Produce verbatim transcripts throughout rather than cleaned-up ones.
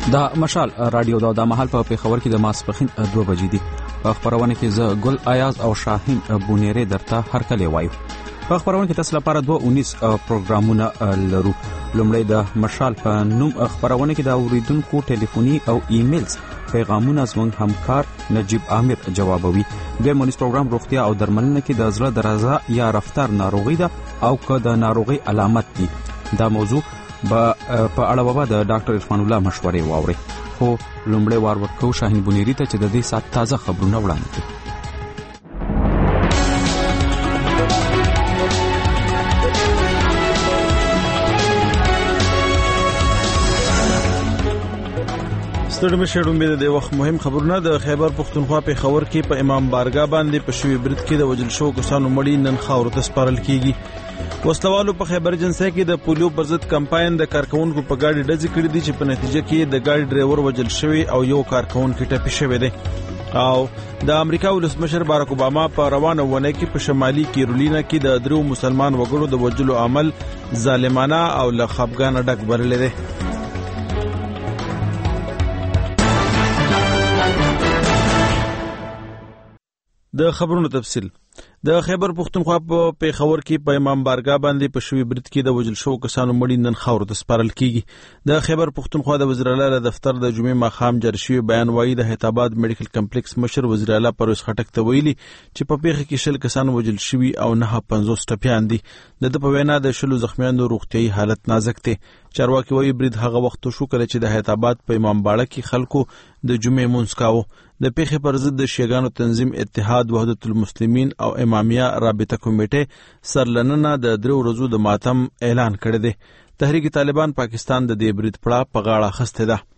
دا مشال رادیو دا د محل په پیښور کې د ماسپخین دوه بجې دي. په خبرونه کې زه ګل ایاز او شاهین بونیری درته هر کله وایو. په خبرونه کې تاسو لپاره دوه اونیس پروګرامونه لرو. لومړی د مشال په نوم خبرونه کې د اوریدونکو ټلیفوني او ایمیلز پیغامونه زموږ همکار نجیب عامر جوابوي. د مونیس پروګرام روغتیا او درملنه کې د زړه درزا یا رفتار ناروغي ده او که د ناروغي علامت دي. دا موضوع با په اړه به د ډاکټر عرفان الله مشورې واوري. خو لومړی وار ورکو شاهین بونیری ته چې د دې سات تازه خبرونه وړاندې کړي. ستړي مشرون به د وخت مهم خبرونه. د خیبر پختونخوا په خبر کې په امام بارګاه باندې په شوی برت کې د وجل شو کسانو مړی نن خاور ته سپارل کیږي. وسلوالو په خیبر جنسه کې د پولیو پر ضد کمپاین د کارکونکو په گاډي ډزې کړې دي چې په نتیجه کې د گاډي ډرایور وجل شوی او یو کارکونکو ټپي شوی دی. او د امریکا ولسمشر باراک اوباما په روانه ونه کې په شمالي کیرولینا کې د درو مسلمان وګړو د وجلو عمل ظالمانه او له خپګان ډک بللی دی. د خبرونو تفصیل. د خیبر پختونخوا په پیښور کې په امام بارګاه باندې په شوی برت کې د وجل شو کسانو مړی نن خاور ته سپارل کیږي. د خیبر پختونخوا د وزیر اعلی دفتر د جمعې ماښام جاری شوی بیان وايي د حیدرآباد میډیکل کمپلیکس مشر وزیر اعلی پرویز خټک ته ویلي چې په پیښه کې شل کسان وجل شوي او نه پنځوس ټپیان دي. د په وینا د شلو زخمیانو روغتيایي حالت نازک دی. چارواکي وايي برید هغه وخت شو کله چې د حیدرآباد په امام باړه کې خلکو د جمعې مونځ کاوه. د پیښې پر ضد د شیګانو تنظیم اتحاد وحدت المسلمین او امامیه رابطه کمیټه سرلننه د درو ورځو د ماتم اعلان کړی دی. تحریک طالبان پاکستان د دې برید پړه په غاړه اخیسته ده.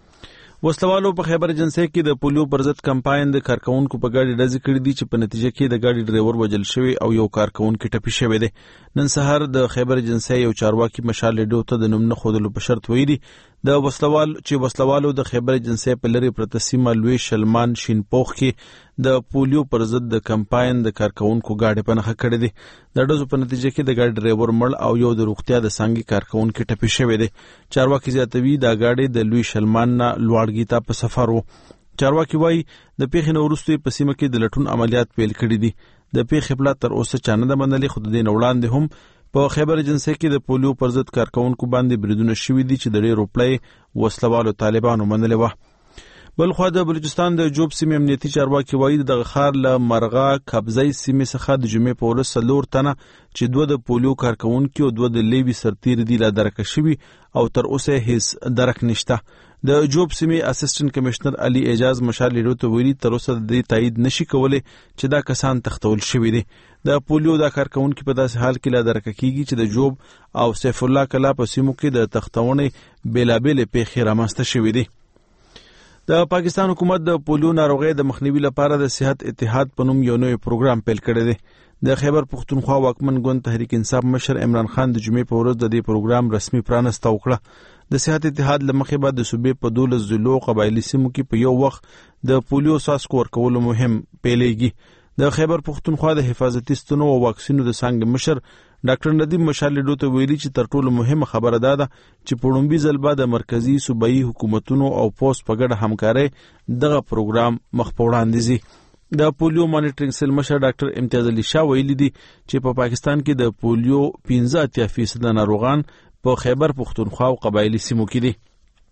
وسلوالو په خیبر جنسه کې د پولیو پر ضد کمپاین د کارکونکو په گاډي ډزې کړې دي چې په نتیجه کې د گاډي ډرایور وجل شوی او یو کارکونکو ټپي شوی دی. نن سهار د خیبر جنسه یو چارواکي مشال لیډو ته د نوم نه خودلو په شرط ویلي د وسلوال چې وسلوالو د خیبر جنسه په لری پرتسیمه لوی شلمان شینپوخ کې د پولیو پر ضد د کمپاین د کارکونکو گاډي په نخښه کړې دي. د ډزو په نتیجه کې د گاډي ډرایور مړ او یو د روغتیا د څنګه کارکونکو ټپي شوی دی. چارواکي زیاتوي د گاډي د لوی شلمان نه لوړګي ته په سفر وو. چارواکي وایي د پیښې نه وروسته په سیمه کې د لټون عملیات پیل کړي دي. د پیښې پلا تر اوسه چانه د منلي خود دین وړاندې هم په خیبر جنسه کې د پولیو پر ضد کارکونکو باندې بریدونه شوي دي چې د ډېرو پړی وسلوالو طالبانو منلې وه. بل خو د بلوچستان د جوب سیمې امنیتي چارواکي وایي د غخار له مرغا قبضای سیمې څخه د جمعې په ورځ څلور تنه چې دوه د پولیو کارکونکي او دوه د لیوي سرتیر دي لا درکه شوي او تر اوسه هیڅ درک نشته. د جوب سیمې اسسټنټ کمشنر علي اعجاز مشال لیډو ته ویلي تر اوسه د تایید نشي کولای چې دا کسان تختول شوي دي. د پولیو دا کارکونکي په داسې حال کې لا درکه کیږي چې د جوب او سیف الله کلا په سیمو کې د تختونې بیلابېلې پیښې رامنځته شوي دي. د پاکستان حکومت د پولیو ناروغۍ د مخنیوي لپاره د صحت اتحاد په نوم یو نوی پروګرام پیل کړی دی. د خیبر پختونخوا واکمن ګوند تحریک انصاف مشر عمران خان د جمعې په ورځ د دې پروګرام رسمي پرانسته وکړه. د صحت اتحاد لمخې بعد د صوبې په دولس ضلعو قبایلی سیمو کې په یو وخت د پولیو څاڅکو ورکولو مهم پیلېږي. د خیبر پختونخوا د حفاظتي ستنو او واکسینو د څانګې مشر ډاکټر ندیم مشال لیډو ته ویلي چې تر ټولو مهمه خبره دا ده چې په لومړي ځل به د مرکزي صوبایي حکومتونو او پوسټ په ګډه همکارۍ دغه پروګرام مخ په وړاندې ځي. د پولیو مانیټرینګ سیل مشر ډاکټر امتیاز علي شاه ویلي دي چې په پاکستان کې د پولیو پنځه اتیا فیصد ناروغان په خیبر پختونخوا او قبایلی سیمو کې دي.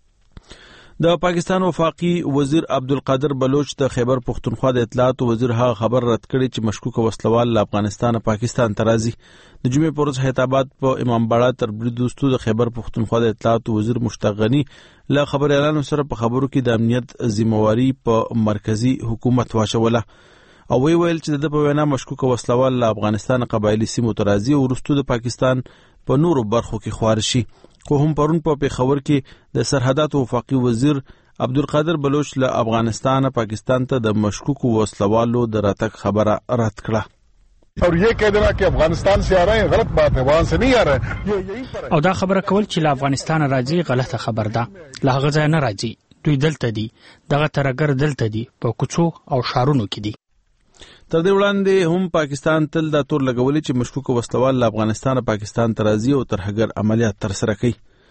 د پاکستان وفاقي وزیر عبدالقادر بلوچ د خیبر پختونخوا د اطلاعات وزیر هغه خبر رد کړي چې مشکوک وسلوال له افغانستان پاکستان ته راځي. د جمعې په ورځ حیدرآباد په امام باړه تر برید وروسته د خیبر پختونخوا د اطلاعات وزیر مشتاق غني له خبريالانو سره په خبرو کې د امنیت ذمہواری په مرکزی حکومت واچوله او وی ویل چې د په وینا مشکوک وسلوال له افغانستان قبایلی سیمو ته راځي او وروسته د پاکستان په نورو برخو کې خوار شي. خو هم پرون په پیښور کې د سرحدات وفاقي وزیر عبدالقادر بلوچ له افغانستان پاکستان ته د مشکوک وسلوالو د راتګ خبره رد کړه. اور یہ کہہ دینا کہ افغانستان سے آ رہے ہیں غلط بات ہے، وہاں سے نہیں آ رہے ہیں، یہ یہی پر ہے. او دا خبره کول چې له افغانستان راځي غلطه خبر ده. له هغه ځای نه راځي، دوی دلته دي، دغه ترګر دلته دي، په کوڅو او شارونو کې دي. تر دې وړاندې هم پاکستان تل دا تور لګولې چې مشکوک وسلوال له افغانستان پاکستان ته راځي او ترهګر عملیات ترسره کوي.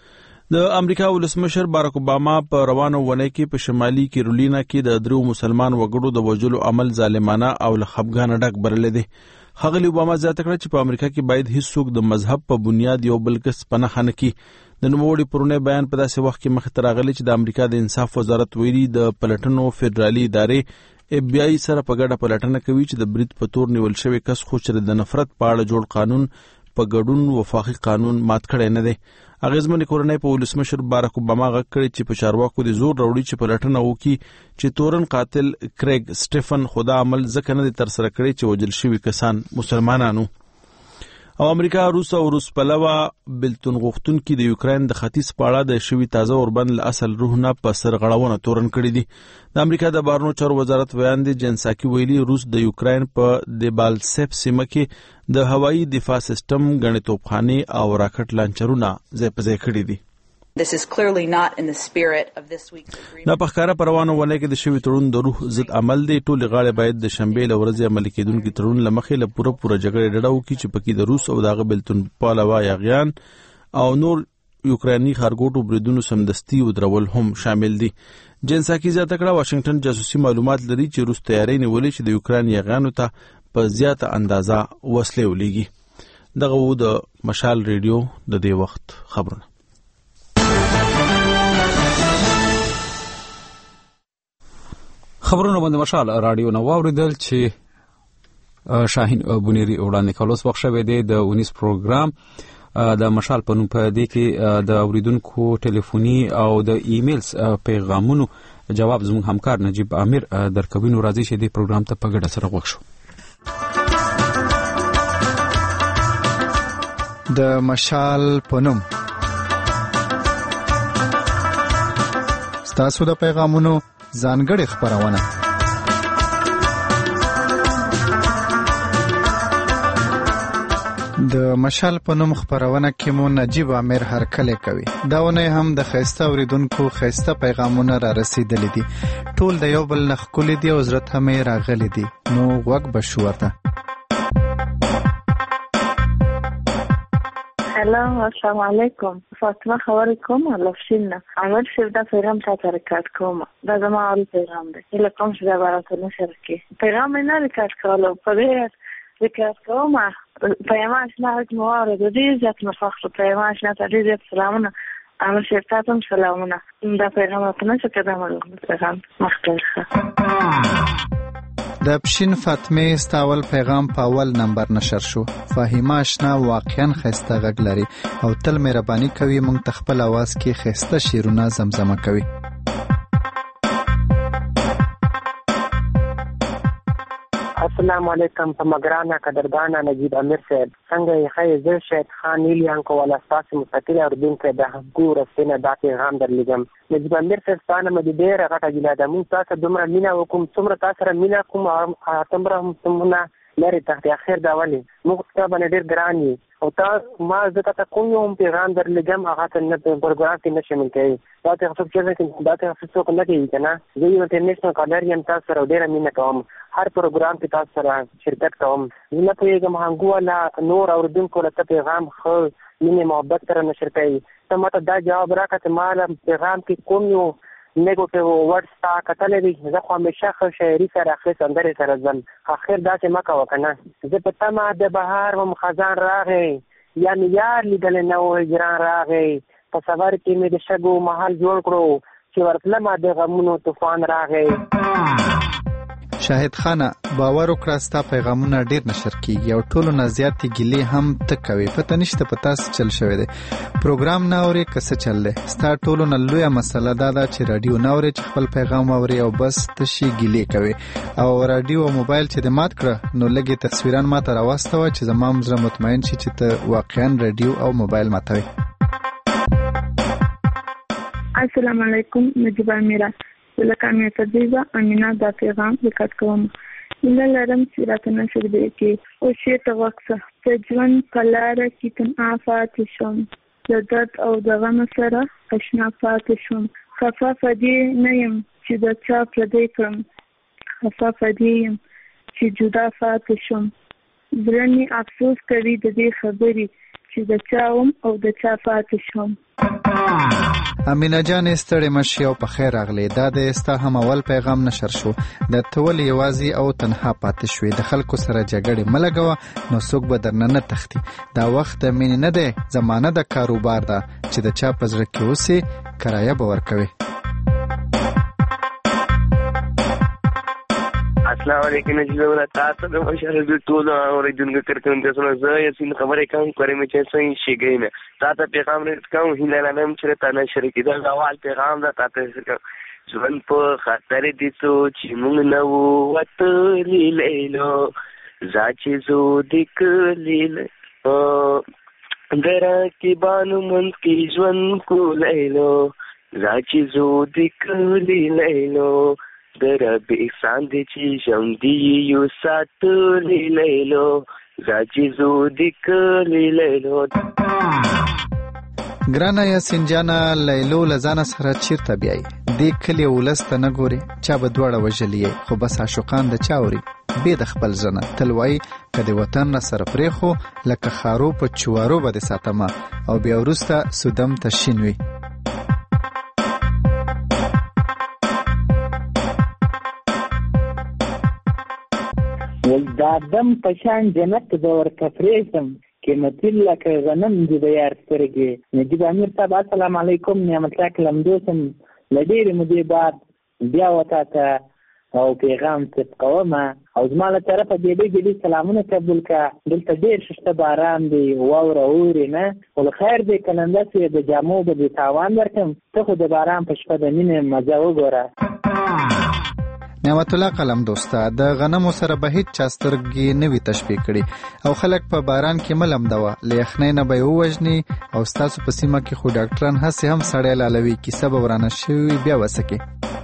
د امریکا ولسمشر باراک اوباما په روانو ونې کې په شمالي کیرولینا کې د درو مسلمان وګړو د وژلو عمل ظالمانه او له خپګانه ډک برل دي. ښاغلي اوباما زیاته کړه چې په امریکا کې باید هیڅوک د مذهب په بنیاد یو بل کس پناه نه کړي. د نوموړي پرونه بیان په داسې وخت کې مخ ته راغلی چې د امریکا د انصاف وزارت ویلي د پلټنو فدرالي ادارې اف بی آی سره په ګډه پلټنه کوي چې د برید په تور نیول شوی کس خو چې د نفرت په اړه جوړ قانون په ګډون وفاقي قانون مات کړی نه دی. اغیزمن کورنۍ په ولسمشر باراک اوباما غږ کړی چې په چارواکو د زور راوړي چې پلټنه وکړي چې تورن قاتل کریګ سټیفن خدا عمل ځکه نه تر سره کړی چې وجل شوی کسان مسلمانانو. او امریکا روس او روس پلوه بلتون غوښتونکي د یوکرين د ختیځ پاړه د شوی تازه اوربند له اصل روح نه په سرغړونه تورن کړی دي. د امریکا د بهرنیو چارو وزارت ویان دي جنساکي ویلي روس د یوکرين په دیبالسیف سیمه کې د هوایي دفاع سیستم غنې توپخانه او راکټ لانچرونه ځای په ځای کړی دي. This is clearly not in the spirit of this week's agreement. نه په ښکاره پروانو ونه کې د شوی تړون د روح ضد عمل دی. ټول غاړې باید د شنبې له ورځې عملي کېدونکي تړون لمخې له پوره پوره جګړې ډډه وکړي چې پکې د روس او دغه بلتون پالوا یاغیان او نور یوکراني خارګوټو بریدونو سمدستي ودرول هم شامل دي. جنساکي زیاته کړه واشنگټن جاسوسي معلومات لري چې روس تیاری نیولې چې د یوکران یاغیانو ته په زیاته اندازه وسلې ولېږي. دغه و د مشال ریډیو د دې وخت خبرونه. خبرونه باندې مشال رادیو نو واوریدل چې شاهین بونيري وړاندې کولوس بخښوي دی د اونیس پروګرام د مشال په نوم په دې کې د اوریدونکو ټلیفوني او د ایمیلز پیغامونو جواب زموږ همکار نجیب امیر درکوي. نو راځي چې دې پروګرام ته په ګډه سره وښو. د مشال په نوم ستاسو د پیغامونو ځانګړې خبرونه. د مشال په نوم خبرونه کې مو نجیب امیر هرکله کوي. دا ونه هم د خسته اوریدونکو خسته پیغامونه را رسیدلې دي. ټول د یو بل نخکول دي او زړه ته مې راغلي دي. نو وګ بشورته. سلام السلام علیکم. فاطمه خبر کوم لفشین عمل شو دا پیغام تا ریکارډ کوم. دا زما اول پیغام دی. اله کوم چې دا براتونه شرکي پیغام نه ریکارډ کولو په دې ریکارډ کوم. پیغام نه مواره د دې ځات مفخر پیغام نه ته دې سلامونه عمل شو تاسو سلامونه. دا پیغام ته نه څه کېدم پیغام مخکې د پښین فاطمه استاول پیغام په اول نمبر نشر شو. فاهمه آشنا واقعا خسته غږ لري او تل مهرباني کوي مونږ تخپل आवाज کې خسته شیرونه زمزمه کوي. السلام علیکم. په مګرانا قدردانا نجیب امیر صاحب څنګه یې خیر زه شهید خان نیلیان کو ولا تاسو مستقل اوردونکو د حقوق رسنه د پیغام درلګم. نجیب امیر صاحب ستانه مې ډېر غټه ګیله ده. مونږ تاسو دومره مینا وکم څومره تاسو سره مینا کوم تمره هم څومره لري تحت اخر دا ولي موږ ته باندې ډېر ګران یو او تا ما زه ته کوم یو پیغام درلګم هغه ته نه پروګرام کې نشم کوي. دا ته څه چې دا ته څه کوم نه کوي کنه. زه یو انټرنیشنل کالر یم تاسو سره ډېر مینا کوم. هر پروګرام کې تاسو سره شرکت کوم. زه په یوه مهنګو ولا نور اوردونکو له پیغام خو مینه محبت سره نشر کوي. ته ماته دا جواب راکړه مال پیغام کې کوم یو نیگوټیو ورډز تا کتلې دي. زه خو همیشه خو شاعري سره اخلي سندرې سره ځم. اخر داسې مه کوه که نه. زه په تمه د بهار وم خزان راغی یا مې یار لیدلی نه و هجران راغی. په سفر کې مې د شګو محل جوړ کړو چې ورتلمه د غمونو طوفان راغی. شاهد خانه باور وکړه ستا پیغامونه ډیر نشر کیږي او ټولو نه زیاتې ګیلې هم ته کوي. پته نشته په تاسو چل شوی دی پروګرام نه اوري که څه چل دی. ستا ټولو نه لویه مسله دا ده چې رادیو نه اوري چې خپل پیغام اوري او بس تشي ګیلې کوي. او رادیو او موبایل چې د مات کړه نو لږې تصویران ماته راواستوه چې زما زړه مطمئن شي چې ته واقعا رادیو او موبایل ماتوي. السلام علیکم. نجیب امیره لکه مې تدریبا امینا دا پیغام ریکارډ کوم. ایله لرم چې راته نشر دی کې او شی ته وقصه ته ژوند په لاره کې تن آفات شوم. د درد او د غم سره اشنا پاتې شوم. خفه فدې نه یم چې د چا پردی کړم. خفه فدې یم چې جدا پاتې شوم. زړه مې افسوس کوي د دې خبرې چې د چا وم او د چا پاتې شوم. امینه جان ستړې مشي او په خیر راغلی. دا د ستا هم اول پیغام نشر شو. د تول یوازې او تنها پاتې شوې. د خلکو سره جګړې ملګوه نو څوک به درنه نه تختی. دا وخت د مینې نه دی، زمانه د کاروبار ده چې د چا په زړه کې اوسې کرایه به ورکوي. السلام علیکم نجیب الله تاسو د مشر د ټولو اوریدونکو کرکون د سره زه یاسین خبرې کوم کورې مې چې څنګه شي ګینه تاسو پیغام رسې کوم هیله لرم چې تاسو شریک د اول پیغام دا تاسو ژوند په خطر دي چې موږ نه وو وته لیلو زاچې زو دکلیل درا کې بانو من کې ژوند کو لیلو زاچې زو دکلیلو درا به احسان دي چې ژوند دی یو ساتلی لیلو زاچې زو دکلی لیلو. ګرانه یاسین جانه لیلو لزانه سره چیرته بیایي؟ دې کلي ولس ته نه ګوري؟ چا به دواړه وژلي خو بس عاشقان د چا اوري؟ بې د خپل ژنه تل وایي که د وطن نه سره پرېښو لکه خارو په چوارو به دې ساتمه او بیا وروسته سودم ته شین وي. دا دم پشان جنت به ورته پرېږدم قیمتي لکه غنم دي د یار سترګې. نجیب امیر صاحب السلام علیکم. نعمت الله کلمدوس له ډېرې مودې بعد بیا وتا ته او پیغام صدق کوم او زما له طرفه ډېرې ډېرې سلامونه قبول کړه. دلته ډېر شته باران دی واوره اوري نه خو خیر دی که همداسې د جامو به دې تاوان درکړم ته خو د باران په شپه د مینې مزه وګوره. نعمت الله قلم دوستا د غنمو سره به هیڅ چا سترګې نه وي تشبیه کړي او خلک په باران کې ملم دوا له یخنۍ نه به یې ووژني او ستاسو په سیمه کې خو ډاکټران هسې هم سړی لالوي کیسه به ورانه شوي بیا وسکي.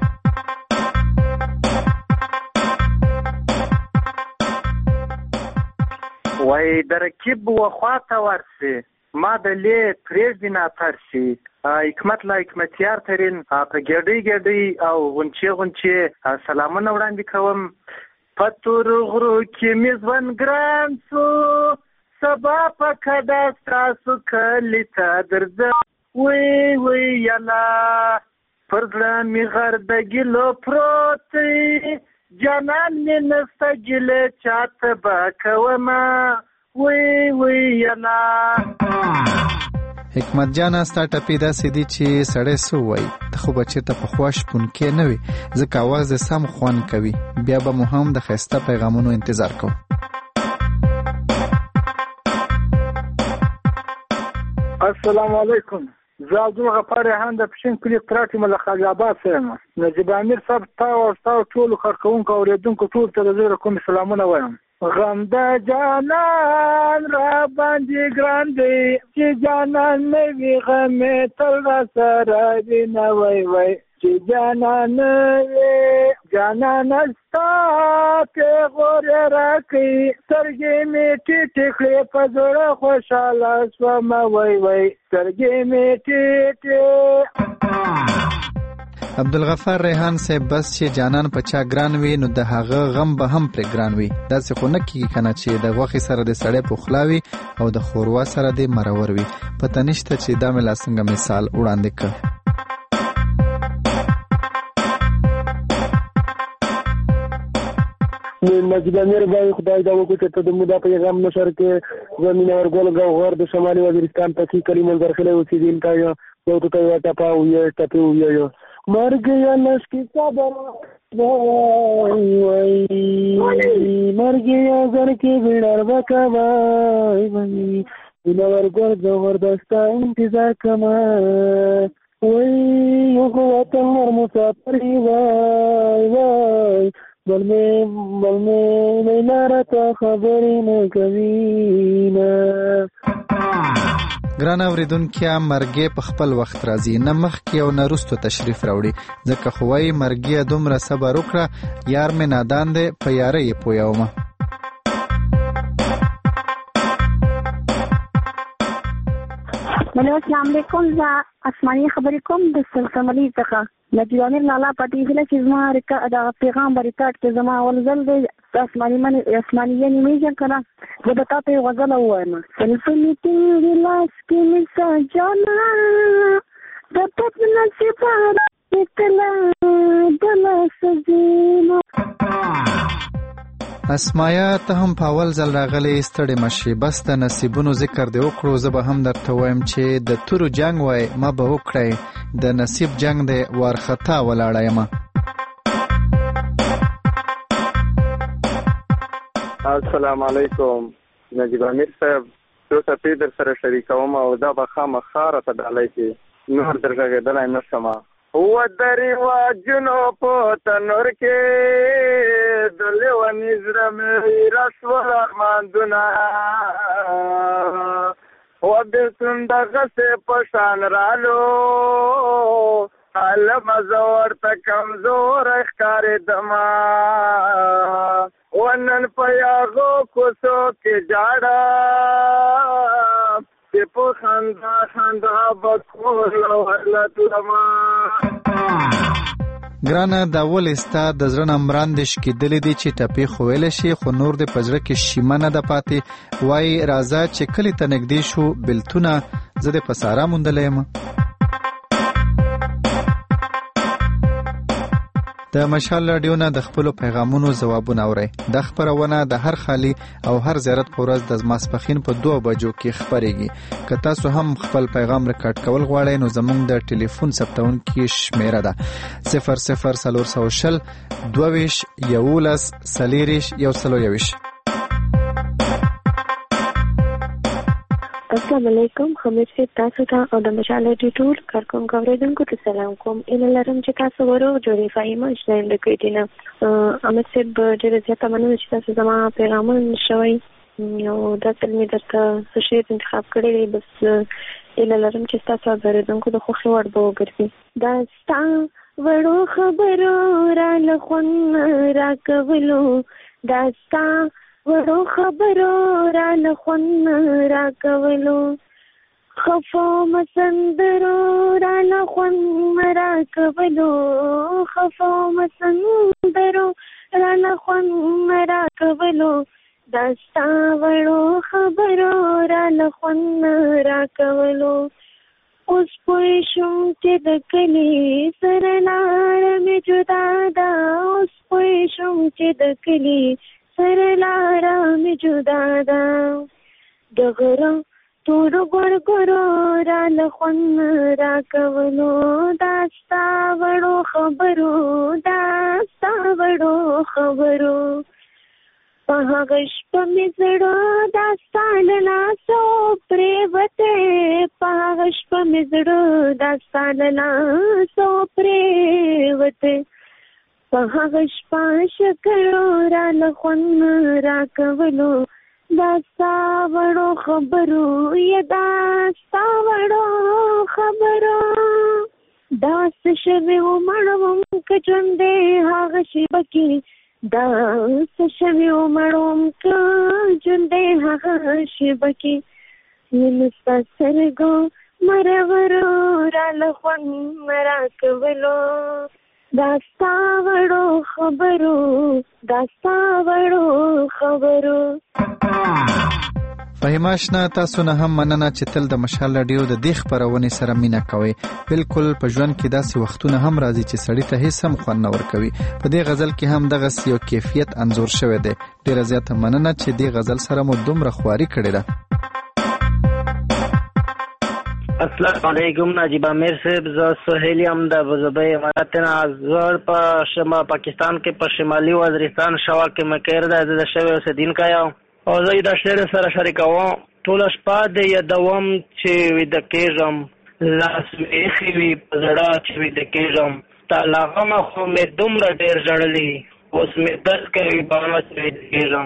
وای د رکیب وخواته ورسي ما د لې پرېږدي ناترسي حکمت لا حکمتیار ترین په ګډۍ ګډۍ او غونچې غونچې سلامونه وړاندې کوم. په تور غرو کې مې ژوند ګران سو سبا په کډه ستاسو کلي ته درځم وی وی یلا پر زړه مې غر د ګیلو پروت دی جانان مې نسته ګیلې چاته به کومه وی وی یلا. حکمت جانا ستا ټپې داسې دي چې سړی څه وایي ته خو به چېرته پخوا شپونکې نه وي ځکه اواز دې سم خوند کوي. بیا به مو هم د ښایسته پیغامونو انتظار کوو. السلام علیکم. زه عبدالغفار ریحان د پښین کلي قرات مله خالد آباد یم. نجیب امیر صاحب تا او تاسو ټول کارکونکو او اوریدونکو ټول ته د زړه کوم سلامونه وایم. غم د جانان را باندې ګران دی چې جانان نه وي غمې تل را سره وي نه وای وای چې جانان نه وي جانان ستا پیغور راکړي سترګې مې ټیټې کړې په زړه خوشحاله شومه وای وای سترګې مې ټیټې. عبدالغفار ریحان صاحب بس چې جانان په چا ګران وي نو د هغه غم به هم پرې ګران وي. داسې خو نه کېږي که نه چې د غوښې سره د سړی پخلا وي او د ښوروا سره د مرور وي. پته نشته چې دا مې لا څنګه مثال وړاندې کړ. نجیب امیر بھائی خدای دا وکړي چې ته د مودا پیغام نشر کې زمینه ورګول گوهر د شمالي وزیرستان پکې کلی منظر خله اوسېدونکی یم یو ته یو ټپه ویې ټپې ویې مر گیا لشکی صبر وای مر گیا زر کی بیڑر بکوائی وای بنور گور جوہر دستا انتظار کما وای یو وطن مر مسافری وای وای بل میں بل میں میں نارتا خبری نه کوي نه. ګران اوریدونکو مرګي په خپل وخت راځي نه مخکې او نه وروسته تشریف راوړي ځکه خو وايي مرګي دومره صبر وکړه یار مې نادان دی په یاره یې پویومه. هلو السلام علیکم. زه اسماني خبرې کوم د سلسملي څخه. نجیب امیر لالا پټې هله چې زما د پیغام ریکارډ کې زما اول ځل دی اسماني من اسماني یې نیمه کنه زه به تاسو یو غزل ووایم. سلسلې تیرې لاس کې مې سجانا د پت نصیبه تلا دل سجینو. اسمایا ته هم په اول ځل راغلی ستړې مشي، بس د نصیبونو ذکر دې وکړو. زه به هم درته وایم چې د تورو جنگ وای ما به وکړی، د نصیب جنگ دې وارخطا ولاړه یم. السلام علیکم نجیب امیر صاحب، څو څپې در سره شریکوم او دا به خامخا راته ډالۍ کې نور در غږېدلی نه شم. ودرې واجونو په تنور کې د لیوني زړه مې راسول ارماندونه، و بېلتون دغسې په شان رالو عالمه زه ورته کمزوری ښکارېدمه، و نن په یاغو کوڅو کې جاړه چې په خندا خندا به کور ورله تلمه. ګرانه دا ولې ستا د زړه نه مراندې شکېدلې دي چې ټپې خو ویلی شي خو نور دې په زړه کې شیمه نه ده پاتې. وایي راځه چې کلي ته نږدې شو بېلتونه زه دې په سارا موندلی یم. د مشال راډیو نه د خپلو پیغامونو ځوابونه اورئ. دا خپرونه د هر خالي او هر زیارت په ورځ د ماسپښین په دوه بجو کې خپرېږي. که تاسو هم خپل پیغام ریکارډ کول غواړئ نو زموږ د ټلیفون ثبتونکي شمیره ده صفر صفر څلور سوه شل دوه ویشت یولس څلېرویشت یو سلو یویشت. السلام علیکم، خمیر صاحب تاسو ته او د مشال راډیو ټول کارکوونکو اورېدونکو ته سلام کوم. ایله لرم چې تاسو ورو جوړې فایمه اشنایم د کویټې نه. امیر صاحب ډېره زیاته مننه چې تاسو زما پیغامونه شوئ او دا ځل مې درته څه شعر انتخاب کړی دی، بس ایله لرم چې ستاسو اورېدونکو د خوښې وړ به وګرځي. دا ستا وړو خبرو راله خوند راکولو، دا ستا وړو خبرو راله خوند راکولو، خفو مسندرو راله خوند راکولو، خفو مسندرو راله خوند راکولو، دا ستا وړو خبرو راله خوند راکولو. اوس پوه شوم چې د کلي سره لاره مې جدا ده، اوس پوه شوم چې د کلي سره لاره مې جدا ده، د غره تورو ګورګورو راله خوند راکولو، دا ستا وړو خبرو، دا ستا وړو خبرو. په هغه شپه مې زړه دا ستا له لاسو پرېوتی، په هغه شپه مې زړه دا ستا له لاسو پرېوتی، په هغه شپه شکرو راله خوند راکولو، دا ستا وړو خبرو یا دا ستا وړو خبرو. دا څه شوې ومړوم که ژوندی هغه شېبه کې، دا څه شوې ومړوم که ژوندی هغه شېبه کې، یم ستا سترګو مرورو راله خوند راکولو، دا ستا وړو خبرو، دا ستا وړو خبرو. فهیمه اشنا تاسو نه هم مننه چې تل د مشال راډیو د دې خپرونې سره مینه کوئ. بالکل په ژوند کې داسې وختونه هم راځي چې سړی ته هیڅ هم خوند نه ورکوي. په دې غزل کې هم دغسې یو کیفیت انځور شوی دی. ډېره زیاته مننه چې دې غزل سره مو دومره خواري کړې ده. السلام علیکم نجیب امیر صاحب، زه سهیل یم د ابوظبي امارات نه. زه په شما پاکستان کې په شمالي وزیرستان شوا کې مقر ده، زه د شوی اوسیدونکی یم او زه د شعر سره شریکوم. ټوله شپه د یادوم چې ویده کېږم، لاس مې ایښی وي په زړه چې ویده کېږم، ستا له غمه خو مې دومره ډېر ژړلي، اوس مې درد کوي بابا چې ویده کېږم.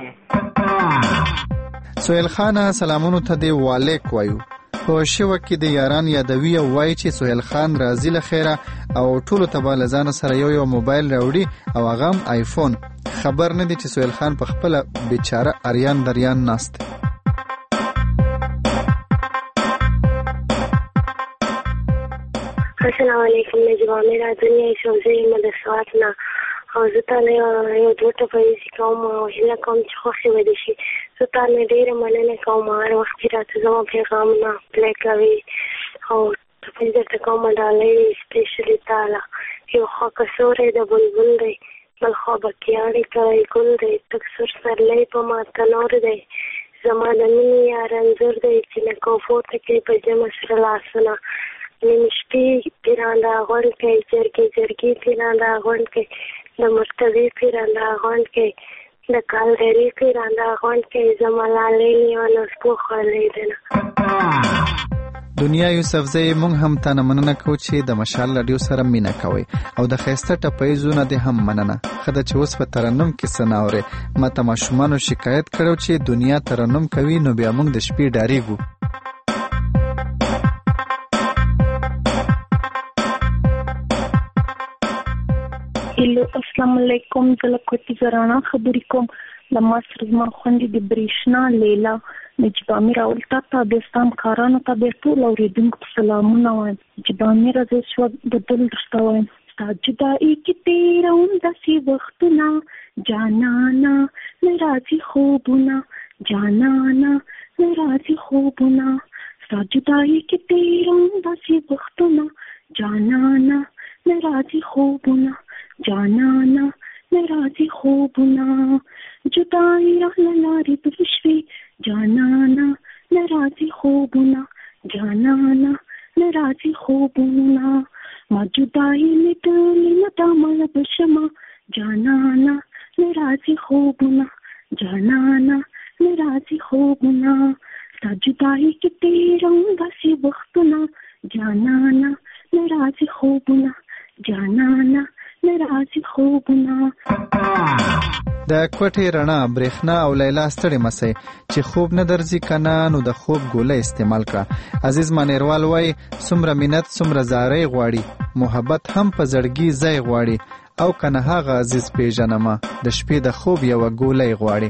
سهیل خانه سلامونو ته دې والیک وایو. په شوه کې د یاران یادوي او وایي چې سهیل خان راځي له خیره او ټولو ته به له ځانه سره یو یو موبایل راوړي او هغه هم آیفون. خبر نه دی چې سهیل خان په خپله بیچاره اریان دریان ناست دی. السلام علیکم نجیب امیر، دنیا شوزه یم د سوات نه او زه تاله یو دوه ټپه کوم او هیله کوم چې خوښې ودې شي. زه تاله ډېره مننه کوم هر وخت چې راته زما پیغامونه پلی کوي او پنځه ټکو مډالۍ سپیشلی تعالی یو خوا کسورې د بلبل دی بل خوا بکیاړې کوي ګل دی تک سر سرلی په ما تنور دی زما د مینې یار انځور دی چې لکه پورته کوي په جمع سره لاسونه نیم شپې پیران دا غونډ کوي جرګې جرګې پیران دا غونډ کوي د مرتبې پیران دا غونډ کوي د کالګری پیران دا غونډ کوي زما لالې نیونه سپو خولې دی دنیا یوسف زئی مونږ هم تا نه مننه کوو چې د مشال رادیو سره مینه کوئ او د ښایسته ټپیزونه دې هم مننه ښه ده چې اوس په ترنم کې څه نه اورې ما ته ماشومانو شکایت کړی چې دنیا ترنم کوي نو بیا موږ د شپې ډارېږو هلو السلام علیکم زه له کوټي زرانا خبرې کوم له ما سره زما خویندې د برېښنا لیلا نجیب امیر اولتا ته د اسلام کارانو ته د ټول اوریدونکو په سلامونه وایم نجیب امیر زه شو د دل درته وایم ستا جدایي کې تېروم داسې وختونه جانانا نه راځي خوبونه جانانا نه راځي خوبونه ستا جدایي کې تېروم داسې وختونه جانانا نه راځي خوبونه جانانا نه راځي خوبونه جدایي رانه لارې دل شوې جانانا نه راځي خوبونه جانانا نه راځي خوبونه ما جدایي لیدلې نه دا مړه به شمه جانانا نه راځي خوبونه جانانا نه راځي خوبونه ستا جدایي کې تېروم داسې وختونه جانانا نه راځي خوبونه جانانا نه راځي خوبونه د کوټې رڼا برېښنا او لیلا ستړې مسئ چې خوب نه درځي کنه نو د خوب ګوله استعمال کړه عزیز مانیروال وای څومره مینت څومره زارۍ غواړي محبت هم په زړګي ځای غواړي او کنه هغه عزیز پیژنمه د شپې د خوب یوه ګولۍ غواړي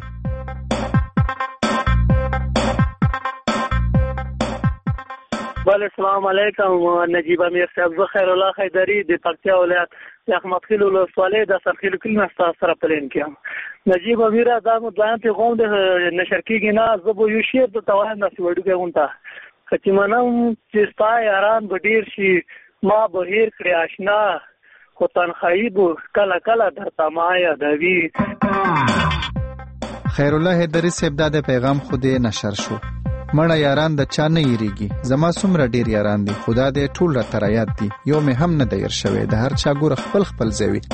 بله السلام علیکم نجیب امیر صاحب زه خیر الله خیدري د پکتیا ولایت د احمد خیل ولسوالۍ د سرخیل کلي نه ستاسو سره پلین کیم نجیب امیر دا مو دویم پیغام د نشر کېږي نه زه به یو شعر درته وایم داسې وړوکی غونته چې منم چې ستا یاران به ډېر شي ما به هېر کړې اشنا خو تنهایي به کله کله درته ما یادوي خیر الله حیدري صاحب دا د پیغام خو دې نشر شو مړه یاران د چا نه یریږي زما څومره ډیر یاران دي خدا دې ټول راته رایاد دي یو مې هم نه دی هېر شوی د هر چا ګوره خپل خپل ځای وي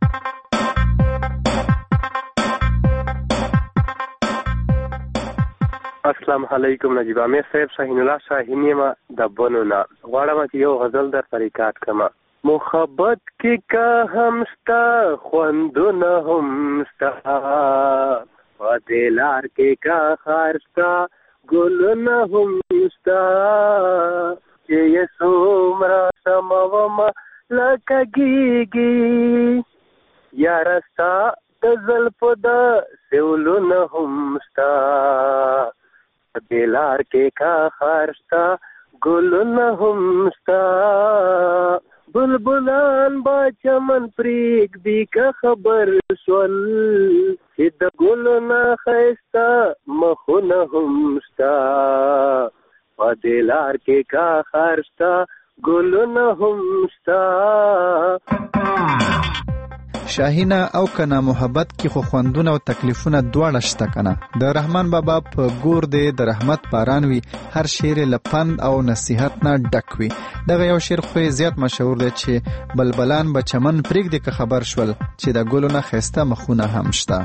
السلام علیکم نجیب امیر صاحب شاهین الله شاهین یم د بنو نه غواړم چې یو غزل در پر ریکارډ کړم محبت کې که هم ستا خوندونه هم ستا په دې لار کې که خار ستا ګلونه هم ستا چې یې څومره سمومه لکه ږیږي یاره ستا د زلفو د سیولونه هم ستا په دې لار کې که خار ستا ګلونه هم ستا بلبلان با چمن پریږدي که خبر شول چې د ګلو نه ښایسته مخونه هم ستا په دې لار کې که خار ستا ګلونه هم ستا شاهینه او کنه محبت کې خو خوندونه او تکلیفونه دواړه شته کنه د رحمان بابا په ګور دی د رحمت باران وي هر شعر له پند او نصیحت نه ډک وي دغه یو شعر خو زیات مشهور دی چې بلبلان به چمن پرېږدي که خبر شول چې د ګلو نه ښایسته مخونه هم شته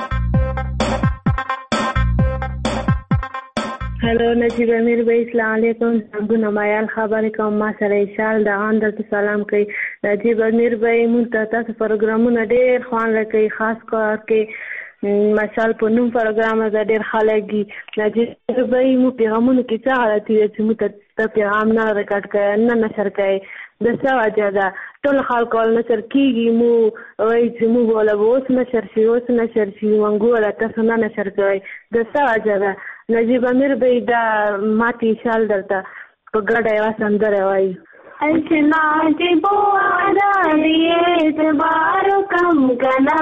هلو نجیب امیر بھائی السلام علیکم زنګو نمایان خبرې کوم ما سره ایشال د آن درته سلام کوي نجیب امیر بھائی مونږ ته تاسو پروګرامونه ډېر خوان لکوي خاص کار کې مشال په نوم پروګرام دا ډېر خلګي نجیب امیر بھائی مو پیغامونه کې څه غلطي ده چې مو ته پیغام نه ریکارډ کړئ نه نشر کړئ د څه وجه ده ټول خلکو نشر کېږي مو وایي چې موږ وله به اوس نشر شي اوس نشر شي مونږ وله تاسو نه نشر کوئ د څه وجه ده نجیب امیر بھائی دا ماتی شال درته په ګډه یوه سندره وایي اشنا چې بوادا دی اعتبار کم کنا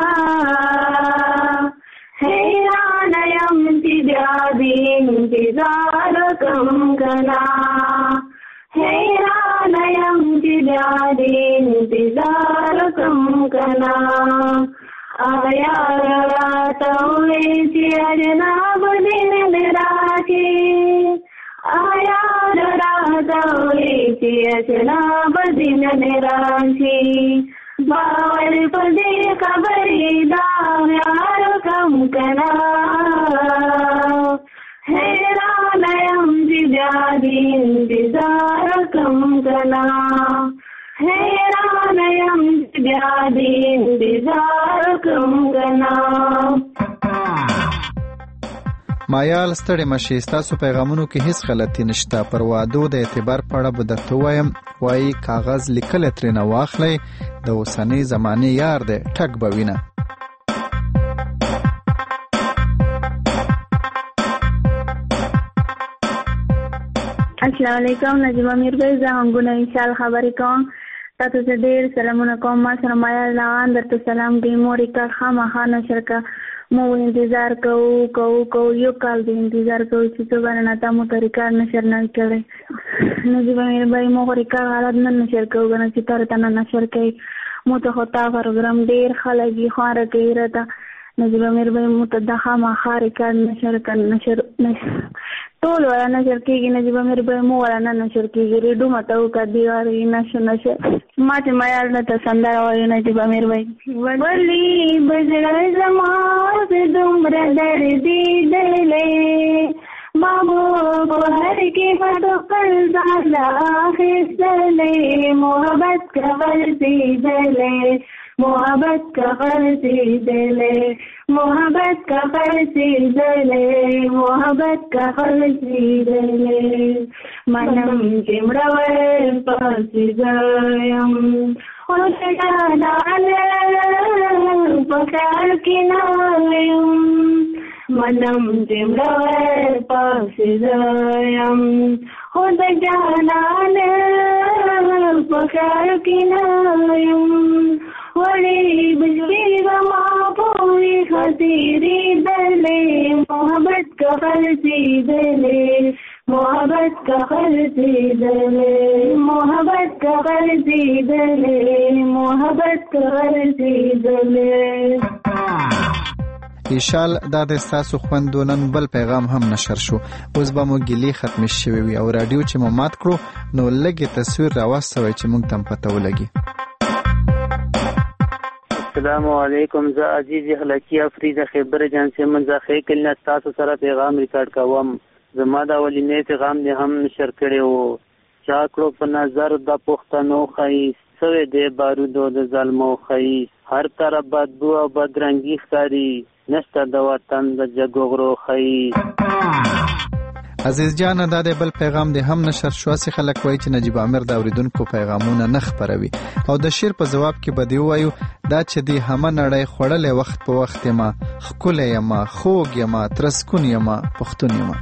حیران یم چې بیا دی انتظار کم کنا حیران یم چې بیا دې انتظار کوم کنا آیا راته وې چې اجناب دې نه راکې آیا راته وې چې اجناب دې نه راکې باور په دې خبرې دا یار کوم کنا حیران یم چې بیا دې انتظار کوم کنا حیران یم چې بیا دې انتظار کوم کنا. مایال ستړي مشي، ستاسو پیغامونو کې هیڅ غلطي نشته. پر وعدو د اعتبار په اړه به درته ووایم، وایي کاغذ لیکل ترېنه واخلئ، د اوسنۍ زمانې یار دی ټک به وینه. السلام علیکم، نجیبه میربی، زه هنګونه انشاءالله خبرې کوم. تاسو ته ډېر سلامونه کوم. ما سره مایال لغان درته سلام کوي. مو ریکارډ خامخا نشر که مو انتظار کوو کوو کوو یو کال د انتظار کوو چې څه باندې نه تا مو ته ریکارډ نشر نه کړی. نجیبه میربی، مو خو ریکارډ حالت نه نشر کوو که نه چې تا راته نه نشر کوي. مو ته خو تا پروګرام ډېر خلک یې خواره کوي راته. نجیبه میربی، مو ته دا خامخا ریکارډ نشر که نشر ټول ولا نشر کېږي. نجیبه میربی، مو ولا نه نشر کېږي. ریډو مته وکړه دیوارې نشه نشه ما چې مایال نه ته سندره وایي. نجیبه میربی، ولې بزړه زما اوس دومره دردي دی محبوب هر کې به د خپل ځان اخیستلی محبت کول سیدلی محبت کول سیدلی محبت کول سیدلی محبت کول سیدلی منم چې مړول پسې ځایم اوس ډاډه په خیال کې نه یم منم چې مړول پسې ځایم خو د جانان په خیال کې نه یم وړې بجلي زما پورې خطېرېدلې محبت کول سیدلې محبت کول سیدلې محبت کول سیدلې محبت کول سیدلې. ایشال دا د ستاسو خوندو نن بل پیغام هم نشر شو. اوس به مو ګیلې ختمې شوې وي او راډیو چې مو مات کړو نو لږې تصویر راواستوئ چې موږ ته هم پته ولګي. السلام علیکم، زه عزیز اخلاقی افریده خیبر جانسی منځخې کلنه تاسو سره پیغام ریکارډ کوم. زما دا ولینې پیغام دې هم نشر کړی و. چا کړو په نظر د پښتنو ښایي سوی دی بارودو د ظلمو ښایي هر طرف بدبو او بدرنګي ښکاري نشته د وطن د جګو غرو ښایي. عزیز جان، دا د بل پیغام دی هم نشر شو. اسی خلک وایي چې نجیب امیر د اوریدونکو پیغامونه نه خپروي او د شعر په جواب کې به دی وایو دا چې دی همه نړۍ خوړلې وخت په وخت ما ښکلی یما خوږ یما ترسکون یما پښتون یما.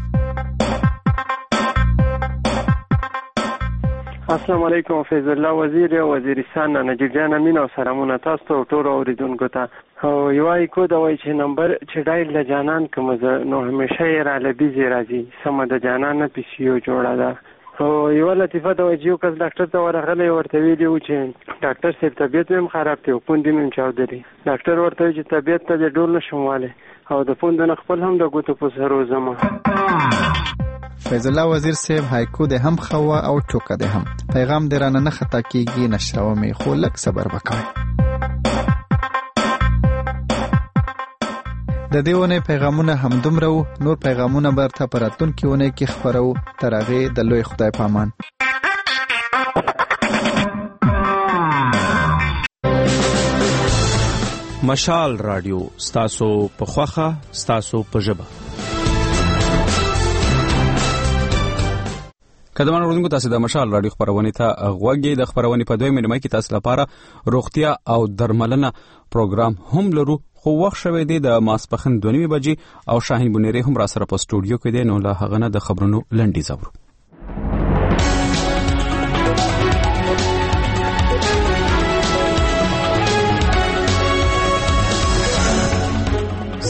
السلام علیکم، فیض الله وزیر وزیرستان نجیب جان امین او سلامونه تاسو ته ټول اوریدونکو ته. او یوای کو دا وای چې نمبر چې ډایل د جانان کوم زه نو همیشه یې را لبیزي راځي سم د جانان نه پیسیو جوړه ده. او یو لطیفه دا وای چې یو کس ډاکټر ته ورغلی ورته ویلي و چې ډاکټر صاحب طبیعت مې خراب دی او پوندې مې چاودلې. ډاکټر ورته وایي چې طبیعت ته دې ډول نشم والی او د پوندو نه خپل هم د ګوتو په سر وځم. فیض الله وزیر صاحب هایکو د هم خوا او ټوکه د هم پیغام د رانه نه خطا کیږي نشراو می خو لک صبر وکړئ. د دیونه پیغامونه هم دومره نور پیغامونه برته پراتون کیونه کی خبرو ترغه د لوی خدای پامان. مشال رادیو ستاسو په خوخه ستاسو په ژبه. کدمان ورونکو تاسو د مشال رادیو خبرونه ته غوږی د خبرونه په دوی مینه کې تاسو لپاره روغتیا او درملنه پروګرام هم لرو خو وخت شوه دی د ماسپخین دوه نیمه بجې او شاهین بنيري هم را سره په سټوډیو کې دی نو له هغه نه د خبرونو لنډی زورو.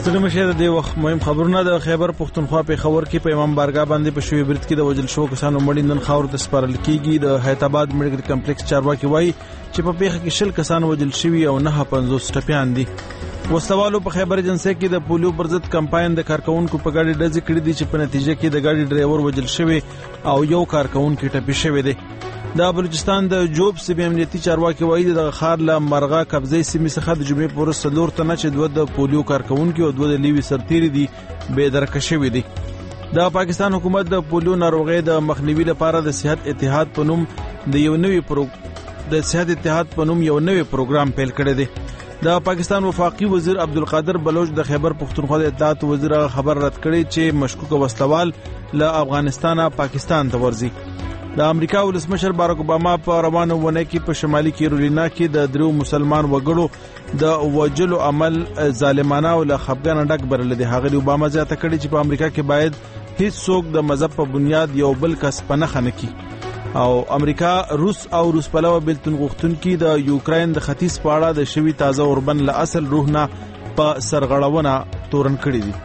ستړي مشه د دې وخت مهم خبرونه د خیبر پښتونخوا په خبر کې په امام بارګاه باندې په شوی برت کې د وجل شو کسانو مړي نن خاور د سپارل کیږي. د حیدرآباد میډیکل کمپلیکس چارواکي وایي چې په پیښه کې شل کسان وجل شوی او نه پنځوس ټپيان دي. وسوالو په خیبر ایجنسی کې د پولیو پر ضد کمپاین د کارکونکو په ګاډي ډزې کړې دي چې په نتیجه کې د ګاډي ډرایور وجل شوی او یو کارکونکو ټپي شوی دی. د بلوچستان د جوب سیمې امنیتي چارواکي وایي د خار له مرغه قبضې سیمې څخه د جمعې پر ورځ څلور تنه چې دوه د پولیو کارکونکو او دوه د لیوي سرتیري دي بې درکه شوي دي. د پاکستان حکومت د پولیو ناروغۍ د مخنیوي لپاره د صحت اتحاد په نوم د یو نوي پرو د صحت اتحاد په نوم یو نوي پروګرام پیل کړی دی. د پاکستان وفاقي وزیر عبدالقادر بلوچ د خیبر پښتونخوا د اطلاعات وزیر خبر رد کړی چې مشکوک وسلوال له افغانستانه پاکستان ته ورځي. د امریکا ولسمشر باراک اوباما په روانه ونه کې په شمالي کیرولینا کې د درو مسلمان وګړو د وجلو عمل ظالمانه او له خپګان ډک برل دي. هغه اوباما ځاته کړی چې په امریکا کې باید هیڅ څوک د مذهب په بنیاد یو بل کس پنه خنه کی او امریکا روس او روس پلوه بلتون غوښتونکي د یوکرين د ختیځ په اړه د شوی تازه اوربن له اصل روح نه په سرغړونه تورن کړی دي.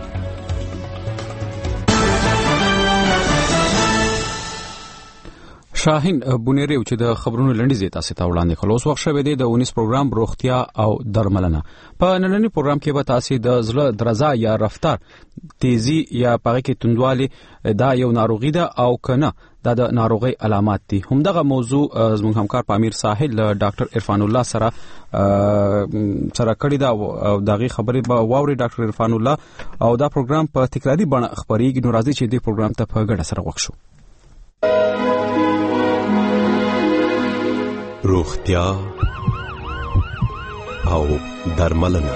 شاهین بونیری چې د خبرونو لنډیزه تاسو ته وړاندې کړو. اوس وخت شوه دی د اونیس پروګرام روغتیا او درملنه. په نننی پروګرام کې به تاسو د زړه درزا یا رفتار تیزی یا پغه کې توندوالی دا یو ناروغي ده او کنه دا د ناروغي علامات دي. همدغه موضوع زموږ همکار پامیر ساحل ډاکټر عرفان الله سره سره کړی دا او دغه خبرې به واوري ډاکټر عرفان الله او دا پروګرام په تکراری بڼه خبرېږي. نو راځي چې دې پروګرام ته په ګډه سره وښو. روغتیا او درملنه.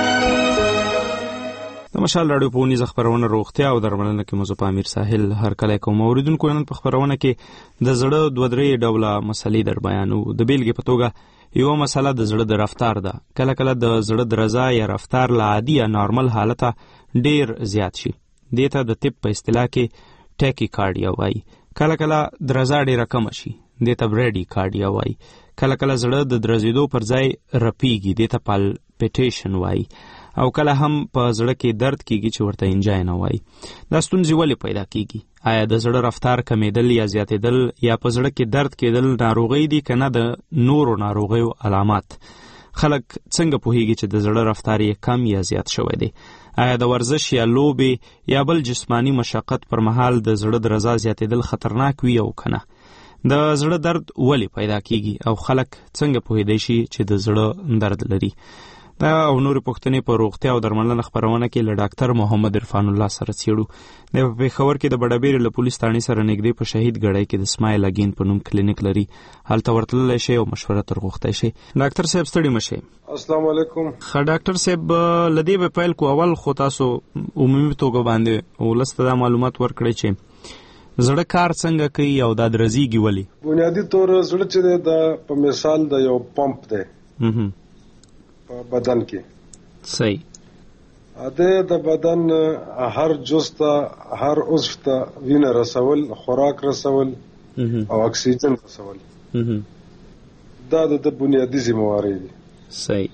د مشال رادیو په ونیزه خبرونه روغتیا او درملنه کې موضوع پامیر ساحل هر کله کوم اوریدونکو نن په خبرونه کې د زړه دوه درې ډوله مسلې در بیانو. د بیلګې په توګه یو مسله د زړه د رفتار ده. کله کله د زړه درزا یا رفتار له عادي یا نارمل حالته ډیر زیات شي. دې ته د طب په اصطلاح کې ټاکی کارډیا وایي. کله کله درزا ډیره کم شي. دې ته بریډي کارډیا وایي. کله کله زړه د درزیدو پر ځای رپیږي. دې ته پالپیټیشن وایي. او کله هم په زړه کې درد کیږي چې ورته انجاینا وایي. دا ستونزې ولې پیدا کیږي؟ آیا د زړه رفتار کمیدل یا زیاتېدل یا په زړه کې درد کېدل ناروغي دي کنه د نورو ناروغیو علامات؟ خلک څنګه پوهیږي چې د زړه رفتار یې کم یا زیات شوی دی؟ آیا د ورزش یا لوبې یا بل جسمانی مشقت پر مهال د زړه درزا زیاتېدل خطرناک وي او کنه؟ د زړه درد ولې پیدا کیږي او خلک څنګه پوهیدای شي چې د زړه درد لري؟ دا او نور پوښتنې په روغتیا او درملنه خبرونه کې له ډاکټر محمد عرفان الله سره څېړو. د پېښور کې د بډابېر له پولیس تاني سره نږدې په شهید ګړی کې د اسماعیل اگین په نوم کلینیک لري. هلته ورتللی شي او مشوره تر غوښتی شي. ډاکټر صاحب ستړي مشه. السلام علیکم. ښه ډاکټر صاحب لدې به پیل کو. اول خو تاسو عمومي توګه باندې ولسته دا معلومات ورکړئ چې زړه کار څنګه کوي او دا درزيږي ولې؟ بنیادی طور زړه چې د په مثال د یو پمپ دی په بدن کې. صحیح. اده د بدن هر جز ته هر عضو ته وینه رسول، خوراک رسول او اکسیجن رسول. دا د بنیادی ذمہواری دي. صحیح.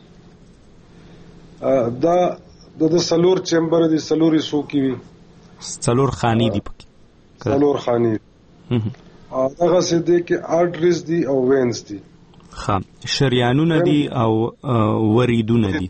دا د سلور چیمبر دي، سلوري سو کی وي، سلور خانی دي پکې. سلور خانی. او هغه څه دي کې آرټریز دي او وینز دي. ها شریانونه دي او وریدونه دي.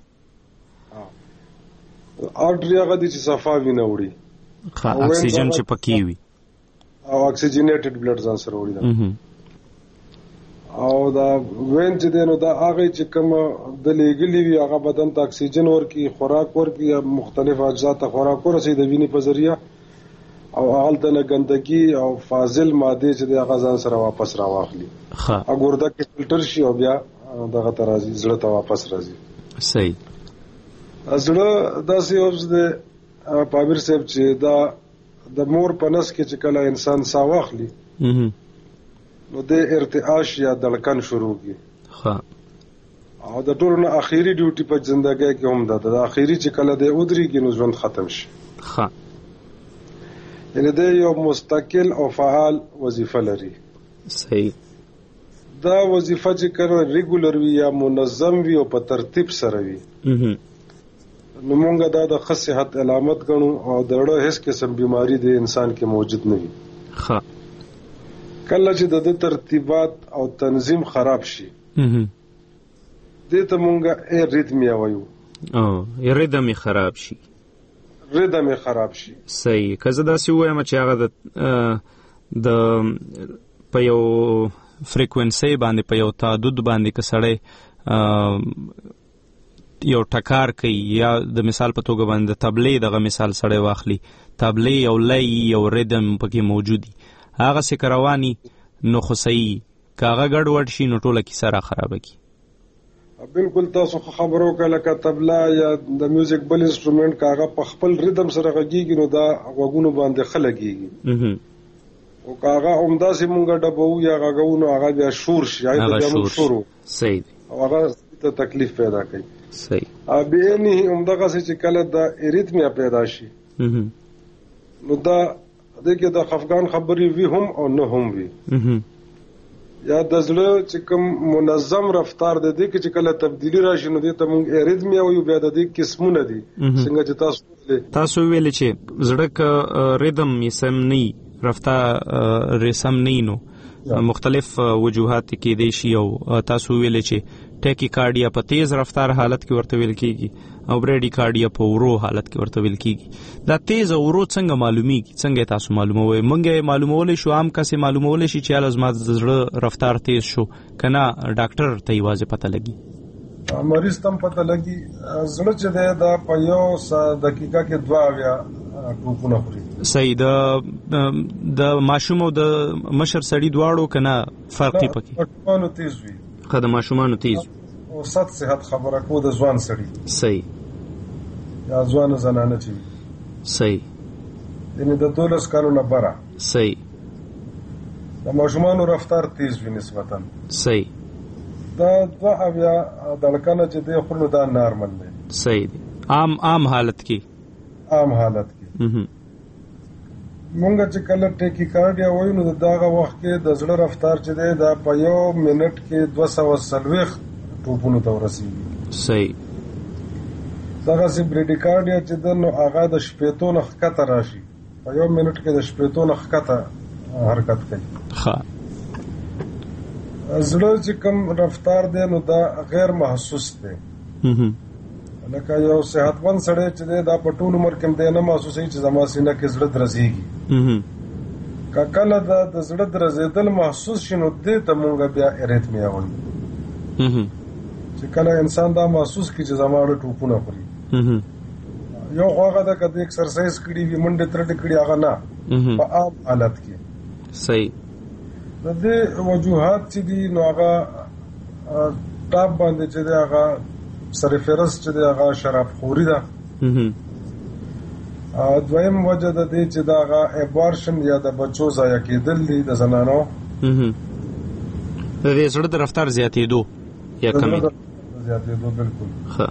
آرټری هغه دي چې صفا وینه وړي. ها اکسیجن چې پکې وي. او اکسیجنیټډ بلډ ځان سره وړي. او دا وین چې دینو دا هغه چې کوم د لېګلی وي هغه بدن ته اکسیجن ورکي، خوراک ورکي، مختلف اجزا ته خوراک ورسي د وینې په ذریعہ او هغه د ګندګي او فاضل ماده چې د غزان سره واپس راواخلي. ها اګوردا کې فلټر شي او بیا دغه ترازی زړه ته واپس راځي. صحیح. زړه داسې اوس د پامیر صاحب چې دا د مور په نس کې چې کله انسان ساه واخلي نو د ارتعاش یا دړکن شروع کی. ها او د ټولو نه اخیری ډیوټي په ژوندۍ کې هم ده. د اخیری چې کله د ودرېږي نو ژوند ختم شي. ها یعنی د یو مستقل او فعال وظیفه لري. صحیح. دا وظیفه چې کله ریګولر وي یا منظم وي او په ترتیب سره وي نو مونږ دا د ښه صحت علامت ګڼو او د زړه هیڅ قسم بیماری د انسان کې موجود نه وي. ښه کله چې د ترتیبات او تنظیم خراب شي دې ته مونږ اریتمیا وایو. او ریدم خراب شي ریدم خراب شي. صحیح. که زه داسې ووایم چې هغه د د په یو فریکوینسي باندې په یو تعدد باندې که سړی یو ټکار کوي یا د مثال په توګه باندې د تبلې دغه مثال سړی واخلي، تبلې یو لای یو ریدم پکې موجودي، هغه څه کرواني نو خو صحیح، که هغه ګډوډ شي نو ټوله کیسه را خرابه کی. بالکل تاسو خبرو کله که تبلا یا د میوزیک بل انسټرومنټ که هغه په خپل ریدم سره غږیږي نو دا غوږونو باندې ښه لګیږي، او که هغه همداسې مونږ ډبوو یا غږو نو هغه بیا شور شي، هغه بیا مونږ شور صحیح او هغه ته تکلیف پیدا کوي. صحیح. بیا نه همدغسې چې کله د اریتمیا پیدا شي نو دا د کې د خفګان خبرې وي هم او نه هم وي، یا د زړه چې کوم منظم رفتار د دې کې چې کله تبدیلی راشي نو دې ته موږ اریتمیا وایو. بیا د دې قسمونه دي څنګه چې تاسو تاسو ویل چې زړه ک ریدم یې سم نه رفتار رسم نه نو مختلف وجوهات کې دي شي، او تاسو ویل چې ټیکی کارډیا په تیز رفتار حالت کې ورته ویل کیږي او بریډی کارډیا په ورو حالت کې ورته ویل کیږي. دا تیز او ورو څنګه معلومیږي؟ څنګه تاسو معلوموي؟ مونږه معلومول شو عام کسي معلومول شي چې لازم د زړه رفتار تیز شو کنه ډاکټر ته یوازې پته لګي، مریض تم پته لګي. زړه چې دی دا په یو دقیقه کې دوه اویا ټوپونه خوري. صحیح. د د ماشوم او د مشر سړي دواړو کنه فرق پکې ماشومانو تیز وي، خو د ماشومانو تیز او ست صحت خبره کو د ځوان سړي. صحیح. یا ځوان زنانه چې صحیح یعنی د دولس کالو نه بره. صحیح. د ماشومانو رفتار تیز وي نسبتا. صحیح. دا دوه اویا دلکنه چې دی خو نو دا نارمل دی. صحیح دی. عام عام حالت کې عام حالت کې مونږ چې کله ټیکی کارډیا وایو نو دغه وخت کې د زړه رفتار چې دی دا په یو منټ کې دوه سوه څلوېښت ټوپونو ته ورسېږي. صحیح. دغسې بریډي کارډیا چې ده نو هغه د شپېتو نه ښکته راشي، په یو منټ کې د شپېتو نه ښکته حرکت کوي. ښه. زړه چې کوم رفتار دی نو دا غیر محسوس دی، لکه یو صحتمند سړی چې دی دا په ټول عمر کې دی نه محسوسوي چې زما سینه کې زړه درزېږي. که کله دا د زړه درزېدل محسوس شي نو دې ته مونږ بیا اریتمیا وایو، چې کله انسان دا محسوس کړي چې زما اړه ټوپونه خوري. یو خو هغه ده که د ایکسرسایز کړي وي منډې ترټې کړي هغه نه، په عام حالت کې. صحیح. د دې وجوهات چې دي نو هغه ټاپ باندې چې دی هغه سرفرس چې دی هغه شراب خوري ده. دویم وجه د دې چې دا هغه ابارشن یا د بچو ضایع کېدل دي د زنانو، د دې زړه د رفتار زیاتېدو یا کمېدو زیاتېدو. بالکل. ښه.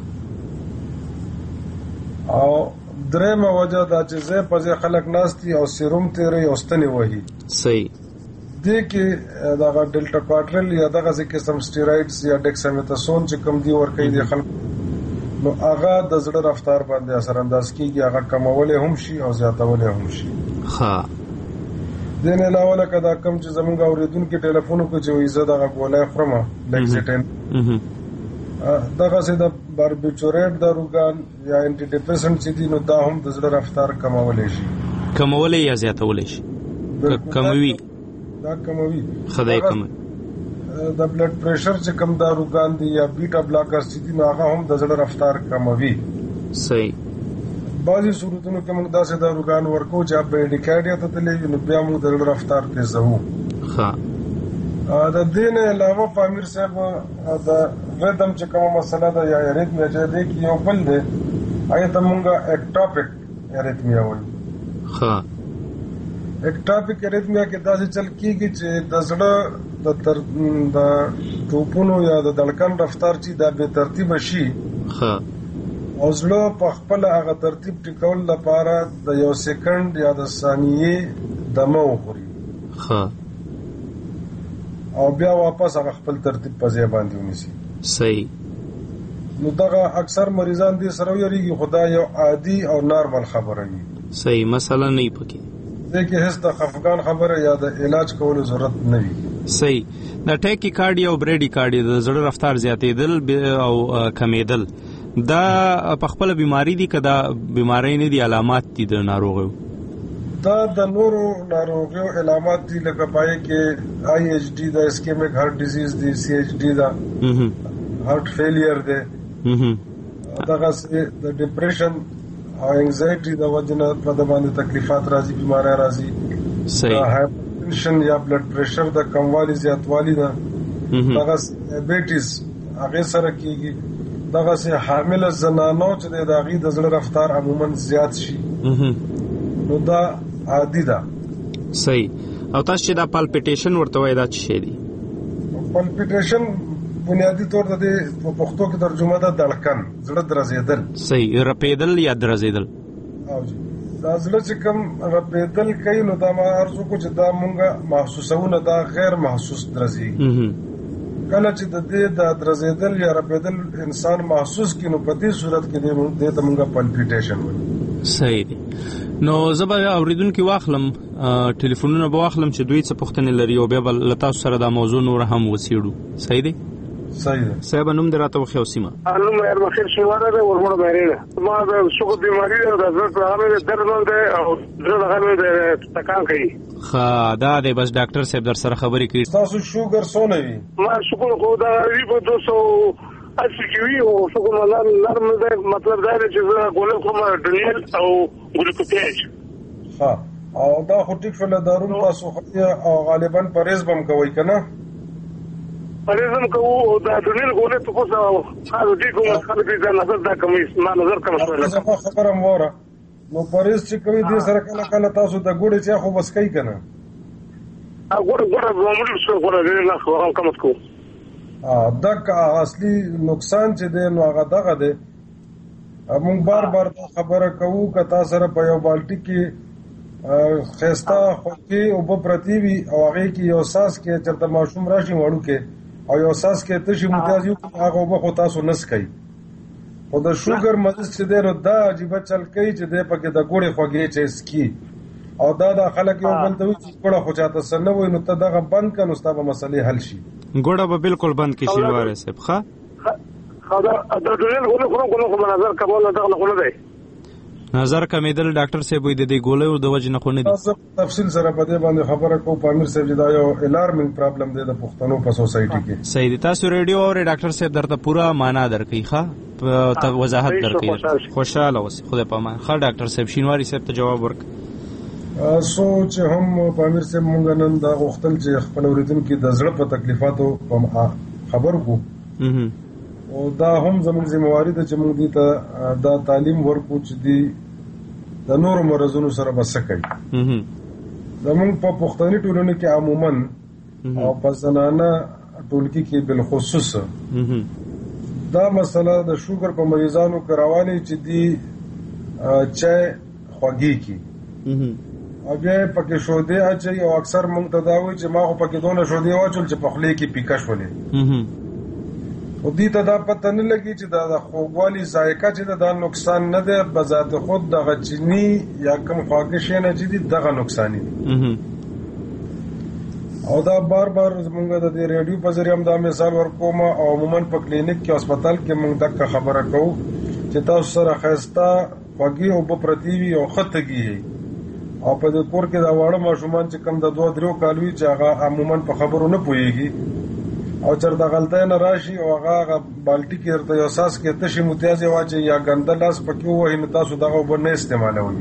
او درېیمه وجه دا چې ځای په ځای خلک ناست دي او سیروم تېروي او ستنې وهي. صحیح. دې کې دغه ډلټا کوارټرل یا دغسې قسم سټیرایډز یا ډیکسامیتاسون چې کوم دي ورکوي دي خلک، نو هغه د زړه رفتار باندې اثر انداز کېږي، هغه کمولی هم شي او زیاتولی هم شي. ښه. دې نه علاوه لکه دا کوم چې زموږ اورېدونکي ټلیفون وکړي چې وایي زه دغه ګولی خورم لیکزیټین، دغسې د باربیچوریټ داروګان یا انټي ډیپریسنټ چې دي نو دا هم د زړه رفتار کمولی شي. کمولی یا زیاتولی شي؟ کموي. دا کموي. خدای کموي. د بلډ پریشر چې کم داروګان دي یا بیټا بلاکرز چې دي نو هغه هم د زړه رفتار کموي. صحیح. بعضې صورتونو کې موږ داسې داروګان ورکوو چې بریډیکارډیا ته تللی وي نو بیا موږ د زړه رفتار تیزوو. ښه. د دې نه علاوه په امیر صاحب د ریدم چې کومه مسله ده یا اریتمیا چې دی کې یو بل دی هغې ته موږ اکټاپک اریتمیا وایو. ښه. اکټاپک اریتمیا کې داسې چل کېږي چې د زړه د تر د ټوپونو یا د دړکن رفتار چې دا بې ترتیبه شي. ښه. او زړه په خپل هغه ترتیب ټیکول لپاره د یو سکند یا د ثانیې دمه وخوري. ښه. او بیا واپس هغه خپل ترتیب په ځای باندې ونیسي. صحیح. نو دغه اکثر مریضان دې سره یریږي خدای یو عادي او نارمل خبره وي. صحیح مسله نه پکې دې کې هیڅ د خفګان خبره یا د علاج کولو ضرورت نه وي. صحیح. د ټیکی کارډي او بریډي کارډي د زړه رفتار زیاتېدل او کمیدل دا په خپل بیماری دي کدا بیماری نه دي علامات دي د ناروغیو؟ دا د نورو ناروغیو علامات دي لکه پای کې آی ایچ ډي د اسکیمک هارت ډیزیز دی، سی ایچ ډي دا هارت فیلیر دی، دغه د ډیپریشن او انزایټي د وجنه په د باندې تکلیفات راځي، بیماری راځي. صحیح. هایپرټنشن یا بلډ پریشر د کموالی زیاتوالی ده، دغه ډایبټیز هغه سره کیږي. دغه سه حامل زنانو چې د داغي د زړه رفتار عموما زیات شي نو دا عادي ده. صحیح. او تاسو چې دا پالپیټیشن ورته وای دا څه شي دي؟ پالپیټیشن بنیادی طور ته په پښتو کې ترجمه ده دړکن، زړه درزیدل. صحیح. رپیدل یا درزیدل؟ او جی دا زړه چې کوم رپیدل کوي نو دا ما ارزو کو چې دا مونږه محسوسونه دا غیر محسوس درزي. کله چې د دې د درزیدل یا رپیدل انسان محسوس کینو په دې صورت کې د ته مونږه پالپیټیشن وایي. صحیح دی. نو زبا اوریدونکو واخلم ټلیفونونه به واخلم چې دوی څه پوښتنې لري او بیا به له تاسو سره دا موضوع نور هم وڅېړو. صحیح دی؟ صحیح دی. صاحب نوم دې راته وښیه او سیمه. نوم یې ارمخیل شینواره دی، ورموړه بهرینه. ما د سږو بیماري ده، د زړه هغه درد دی او زړه هغه د ټکان کوي. ښه دا دی، بس ډاکټر صاحب در سره خبرې کوي. تاسو شوګر څونه وي؟ ما شوګر خو دا وی په دوه سوه اسی کې وی او شوګر نرم نرم دی، مطلب دا دی چې زه ګولې کوم ډنیل او ګلوکوز. ها او دا خو ټیک فل دارون تاسو خو او غالبا پرهیز بم کوي کنه؟ پرهیز هم کوو او دا ډنیل ګولې ته خو خاص دي کوم خلک دې نظر دا کوي، ما نظر کوم څه زه خبره موره نو پرهیز چې کوي دې سره کله کله تاسو د ګوړې چې خو بس کوي کنه؟ ا ګوړ ګوړ معمولی څه ګوړ دې نه خو هم کوم کو ا دغه اصلي نقصان چې دی نو هغه دغه دی. موږ بار بار خبره کوو که تاسو سره په یو بالټي کې خستا خوکی او په پرتیوي او هغه کې یو ساس کې چرته ماشوم راشي وړو کې او یو ساس کې تشي متاز یو هغه به خو تاسو نس کوي. خو د شوګر مریض چې دی نو دا عجیب چل کوي چې دی پکې د ګوړې خوږې چې سکی او دا د خلک یو بل ته وي چې ګوړه خو چاته سن وي نو ته دغه بند کړه نو ستاسو مسلې حل شي. ګوړه به بالکل بند کړي شینواره صاحب. ښه خدا د ډول غوړو غوړو غوړو په نظر کول دغه غوړو دی نظر کمیدل ډاکټر صاحب وي د دې ګولې او د وجه نه خو نه دي. تاسو تفصیل سره په دې باندې خبره کوم پامیر صاحب دا یو الارمینګ پرابلم دی د پښتنو په سوسايټي کې. صحیح دي. تاسو ریډیو او ډاکټر صاحب درته پورا معنا درکې ښه ته وضاحت درکې. خوشاله اوسئ. خدای په امان. ښه ډاکټر صاحب شینواری صاحب ته جواب ورک. سوچ هم پامیر صاحب مونږ نن دا غوښتل چې خپل اوریدونکو د زړه په تکلیفاتو خبر کو او دا هم زموږ ذمہواری ده چې موږ دې ته دا تعلیم ورکو چې دی د نورو مرزونو سره بس کوي. زموږ په پښتني ټولنه کې عموما او په زنانه ټولګي کې بل خصوص دا مسله د شوګر په مریضانو کراوالي چې دی چای خوږی کی او بیا پکې شودې اچي او اکثر موږ ته دا وایي چې ما خو پکې دونه شودې واچول چې په خولې کې پیکا شولې او دې ته دا پته نه لګي چې دا د خوږوالي ذایقه چې دا نقصان نه ده بذات خود دغه چینی یا کوم خواږه شی نه چې دي دغه نقصان دي. او دا بار بار موږ د دې ریډیو په ذریعہ هم دا مثال ورکوم او عموما په کلینیک کې هسپتال کې موږ دغه خبره کوو چې تاسو سره خستا خوږی او په پرتیوي او خطګي او په دې کور کې دا واړه ماشومان چې کم د دوه درو کالوي چې هغه عموما په خبرو نه پويږي او چرته غلطه نه راشي او هغه بالټي کې ورته یو ساس کې تشي متیازي واچي یا ګنده لاس پکې وای نه تاسو دغه وبنه استعمالوي.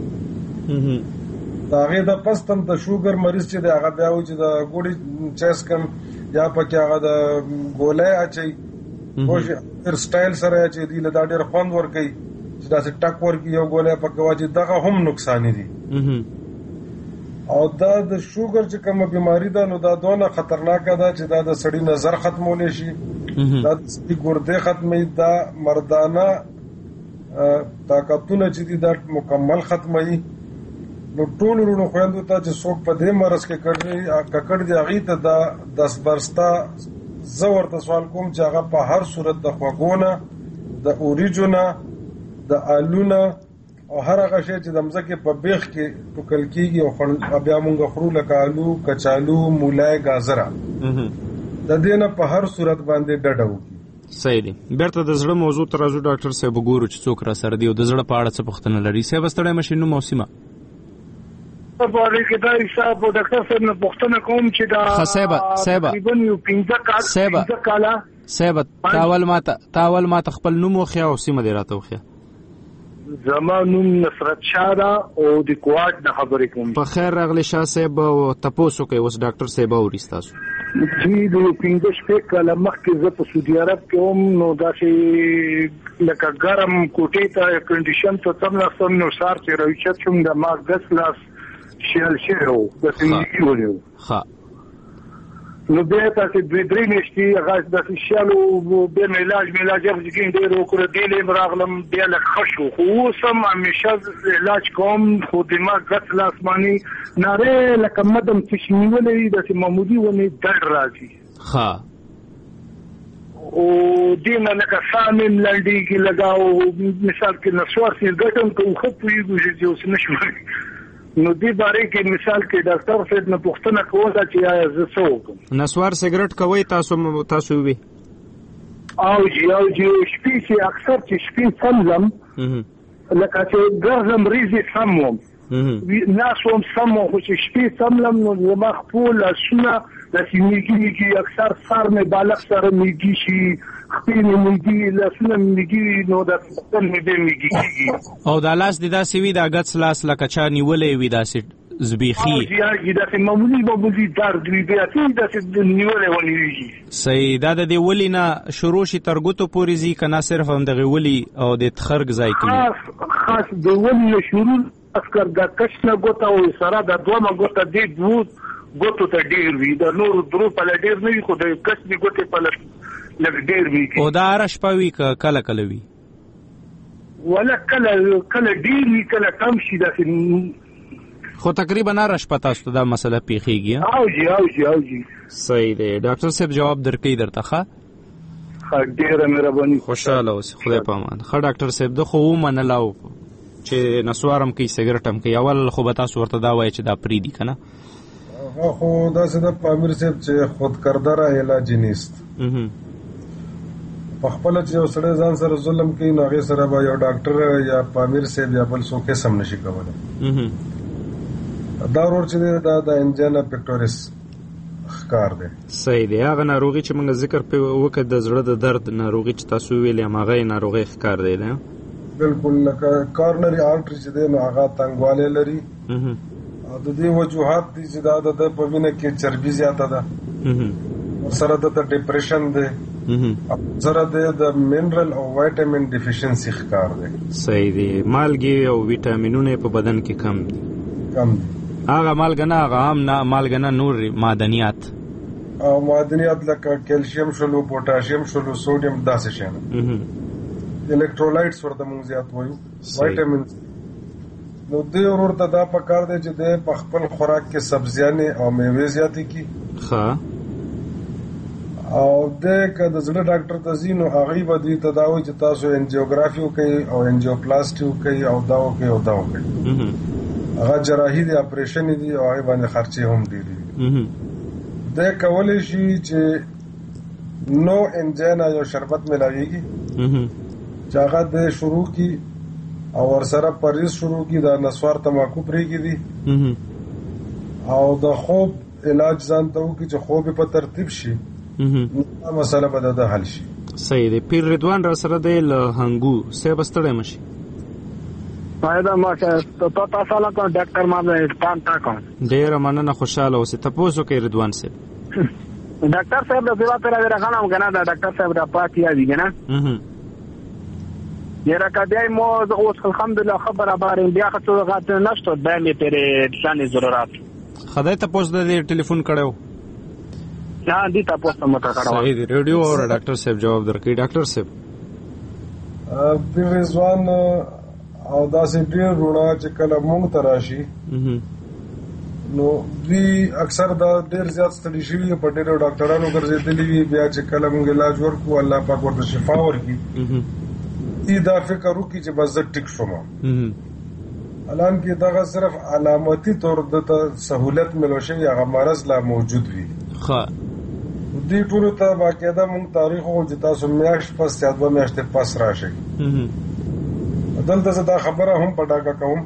دا غي د پستم د شوګر مریض چې د هغه بیا و چې د ګوډي چسکن یا پکې هغه د ګولې اچي خوش هر سټایل سره چې دی له دا ډېر خوند ور کوي چې دا څه ټک ور کوي یو ګولې پکې واچي دغه هم نقصان دي. او دا د شوګر چې کومه بیماری ده نو دا دونه خطرناک ده چې دا د سړی نظر ختمول شي، دا د سړي ګردې ختمي، دا مردانه طاقتونه چې دي دا مکمل ختمي. نو ټول ورونو خويندو ته چې څوک په دې مرز کې کړي ککړ دی هغه ته دا دس برستا زور ته سوال کوم چې هغه په هر صورت د خوګونه د اوریجونا د الونا او هر هغه شی چې د مځکه په بیخ کې ټوکل کیږي او بیا مونږ خورو لکه الو کچالو مولای گازره د دې نه په هر صورت باندې ډډه وکړي. صحیح دی. بیرته د زړه موضوع ته راځو ډاکټر صاحب، وګورو چې څوک را سره دی او د زړه په اړه څه پوښتنه لري. صاحب ستړی مشي نو موسمه په اړه کې دا حساب ډاکټر صاحب نه پوښتنه کوم چې دا صاحب صاحب تقریبا یو پنځه کال پنځه کاله صاحب تاول ماته تاول ماته خپل نوم وخیا او سیمه دی راته وخیا. زما نوم نصرت شاه دا او د کوټ د خبرې کوم. په خیر راغلی شاه صاحب او تاسو کوي اوس ډاکټر صاحب اوري تاسو. جی د پنځه شپې کاله مخکې زه په سعودي عرب کې هم نو داسې لکه ګرم کوټې ته کنډیشن ته تم ناستم نو سار چې راوچت شوم د ما ګس لاس شیل شیرو د سنګي ونیو ها نو بیا تاسو دوی درې نشتی غاښ د شیلو به علاج علاج ورځکین ډیر وکړه د لیم راغلم بیا له خشو خو سم همیشه علاج کوم خو د ما ګس لاس باندې ناره لکه مدم تشنیولې د معمولی ونی درد راځي ها او دینه لکه سامم لنډي کې لگاو مثال کې نسوار سي ګټم کوم خو پویږي چې اوس نشو نو دی باره کې مثال کې ډاکټر صاحب نه پوښتنه کوله چې آیا زه څه وکړم. نسوار سیګریټ کوي تاسو تاسو وی او جی او جی شپې چې اکثر چې شپې سملم لکه چې ګرځم ریزي سموم ناسوم سمو خو چې شپې سملم نو زما خپل لاسونه د سیمیږي کې اکثر سر مې بالغ سره میږي شي خپل میږي لاسونه میږي نو د خپل مې به میږي او د لاس د داسې وی د اگت لاس لکه چا نیولې وی داسې زبیخي او جی هغه داسې معمولی معمولی درد وی بیا چې داسې نیولې ونیږي. صحیح. دا د دې ولی نه شروع شي ترګوتو پورې زی کنه صرف هم دغه ولی او د تخرګ ځای کې خاص خاص د ولی نه شروع اسکر د کښنه ګوتا او سره د دوه ګوتا د دوه ګوتو ته ډیر وی د نور درو په ډیر نه خو د کښنه ګوتې په لږ ډیر وی او دا رش پوي کله کله وی ولا کله کله ډیر وی کله کم شي د خو تقریبا رش پتا ست دا مسله پیخیږي. او جی او جی او جی صحیح دی. ډاکټر صاحب جواب درکې درته ښه ډیره مهرباني. خوشاله اوسه. خدای په امان. ښه ډاکټر صاحب د خو منلاو چې نسوارم کوي سیګریټم کوي اول خو به تاسو ورته دا وایي چې دا پری دي کنه خو دا څه د پامیر صاحب چې خودکردار علاج نیست په خپل چې وسړی ځان سره ظلم کوي نو هغه سره به یو ډاکټر یا پامیر صاحب یا بل څوک سم نشي کولای. دا ورور چې دا د انجینا پیکټوریس ښکار دی. صحیح دی. هغه ناروغي چې موږ ذکر په وکړ د زړه د درد ناروغي چې تاسو ویلې هغه ناروغي ښکار دی نه بالکل لکه کارنری آرټری چې دی نو هغه تنګوالی لري او د دې وجوهات دي چې دا د په وینه کې چربي زیاته ده سره د ډیپریشن دی سره د منرل او وایټامین ډیفیشنسي ښکار دی. صحیح دی. مالګې او ویټامینونه په بدن کې کم دي کم دي هغه مالګه نه هغه هم نه مالګه نه نور معدنیات او معدنیات لکه کیلشیم شلو پوتاشیم شلو سوډیم داسې شي الکترولایټس ورته موږ زیات وایو وایټامین نو دې ورته دا پکار دی چې د په خپل خوراک کې سبزیانې او میوې زیاتې کی ښه او د کله زړه ډاکټر ته ځینو هغه به دې تداوی چې تاسو انجیوګرافي وکړي او انجیوپلاسټي وکړي او دا وکړي او دا وکړي هغه جراحي دی اپریشن دی او هغه باندې خرچې هم ډېرې دي. د کولای شي چې نو انجینا یو شربت ملاويږي چې هغه د شروع کی او ورسره پریز شروع کی دا نسوار تماکو پرېږي دي او د خوب علاج ځان ته وکړي چې خوب په ترتیب شي دا مسله به د حل شي. صحیح دی. پیر رضوان را سره دی له هنګو سه بستړی مشي فائدہ ما ته تو تاسو لا کوم ډاکټر ما نه پام تا کوم ډیر مننه خوشاله اوسه تاسو کې رضوان صاحب ډاکټر صاحب د دیوا پر راغلم کنه دا ډاکټر صاحب را پاتې دی کنه یره کدی مو اوس الحمدلله خبره بارین بیا خو غات نشته د مې پر ځان ضرورت خدای ته پوس د ټلیفون کړو نه دي تاسو مو ته کړو صحیح دی. ریډیو او ډاکټر صاحب جواب درکې. ډاکټر صاحب د رضوان او دا سي ډیر رونا چې کله مونږ ته راشي نو دوی اکثر دا ډیر زیات ستړي شوي په ډیرو ډاکټرانو ګرځېدلي وي بیا چې کله مونږ علاج ورکو الله پاک ورته شفا ورکړي دې دا فکر وکړي چې بس زه ټیک شوم. الان کې دغه صرف علامتي طور د سہولت ملو شي هغه مرض لا موجود وي. ښه دې ټولو ته باقاعده موږ تاریخ او چې تاسو میاشت پس یا دوه میاشتې پس راشئ. دلته زه دا خبره هم په ډاګه کوم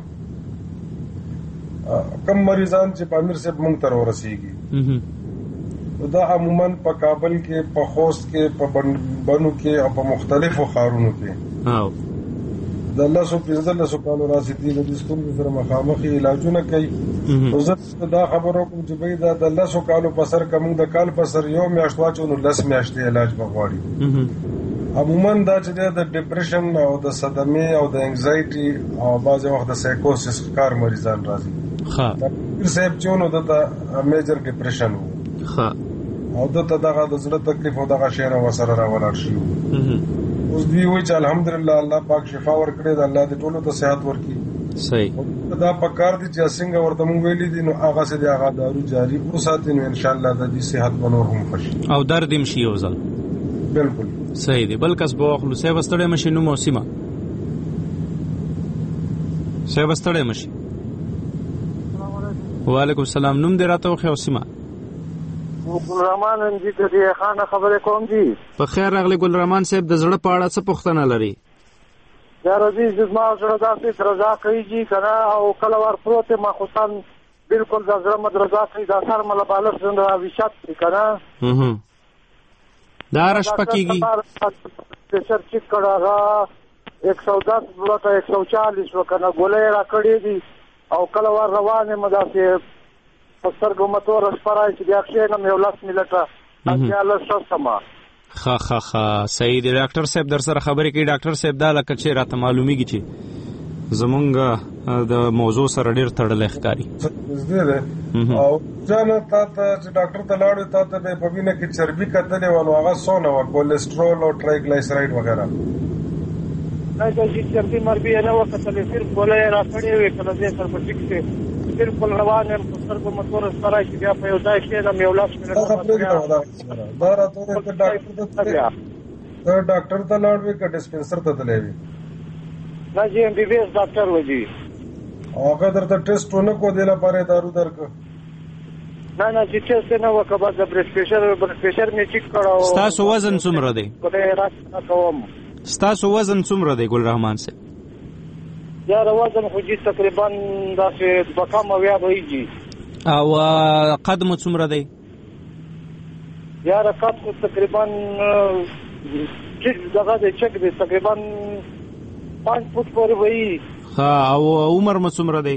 کم مریضان چې په امیر صاحب موږ ته ورسېږي دا عموما په کابل کې په خوست کې په بنو کې او په مختلفو ښارونو کې د لسو پنځلسو کالو راسېدي د دې ستونزو سره مخامخ علاجونه کوي. نو زه دا خبره کوم چې بھائی دا د لسو کالو په سر که موږ د کال په سر یو میاشت واچو نو لس میاشتې علاج به غواړي. عموما دا چې د ډپریشن او د صدمې او د انگزایټي او بعضې وخت د سایکوسس ښکار مریضان راځي. امیر صاحب چې نو دته میجر ډپریشن و او دته دغه د زړه تکلیف او دغه شی نه ورسره راولاړ شي. اوس دوی وایي چې الحمدلله الله پاک شفا ورکړې ده، الله دې ټولو ته صحت ورکړي. صحیح دا پکار دي چې څنګه ورته مونږ ویلي دي نو هغه څه دي هغه دارو جاری وساتي نو ان شاء الله د دې صحت به نور هم ښه شي او درد هم شي یو ځل. بالکل صحیح دی. بل کس به واخلو. صاحب ستړی مشي نو موسمه صاحب ستړی مشي. وعلیکم السلام. نوم دې راته وخی او سیمه. ګل رحمان انجی ته دی خانه خبرې کوم دي. په خیر راغلی ګل رحمان صاحب. د زړه په اړه څه پوښتنه لري؟ یا رضی زما زړه داسې رضا کوي کنه او کله ور پروت ما خصان بالکل د زړه مدرزا کوي دا سر مله بالغ څنګه راوښت کنه. هه دا رش پکېږي. پرشر چیک کړهغه एक सौ दस بلته एक सौ चालीस وکنه ګولې را کړې دي او کله ور روانه مدافع پسترګو متور سپارای چې بیا ښه نه یو لاس ملټه اځه الله سما. خا خا خا صحیح دی. ډاکټر صاحب در سره خبرې کوي. ډاکټر صاحب دا لکه چې راته معلومیږي چې زمونږ د موضوع سره ډیر تړلې ښکاری. او ځنه تا ته چې ډاکټر ته لاړو تا ته په وینه کې چربي کتلې ونه هغه سونه او کولیسټرول او ټرایګلیسرایډ وغیرہ نه چې چربي مربي نه وکړلې صرف ګولې را کړې وې کله دې سر په ټیک څه بالکل روانه پسترګو متور سپارای چې بیا په یو ځای کې نه یو لاس ملټه دا راته ډاکټر ته دا ډاکټر ته لاړو کې ډسپنسر ته تللی نه جی ام بي بي اس ډاکټر وځي هغه درته ټیسټونه کو دی لپاره دارو درک نه نه چې څه نه وکړه د بلډ پريشر بلډ پريشر می چیک کړو. تاسو وزن څومره دی؟ تاسو وزن څومره دی ګل رحمان صاحب؟ یا وزن خو جی تقریبا داسې بقام اویا ویږي. او قد مو څومره دی؟ یا رقم خو تقریبا چې دغه د چک دی تقریبا پانچ فوټ پورې وایي. ها او عمر مو څومره دی؟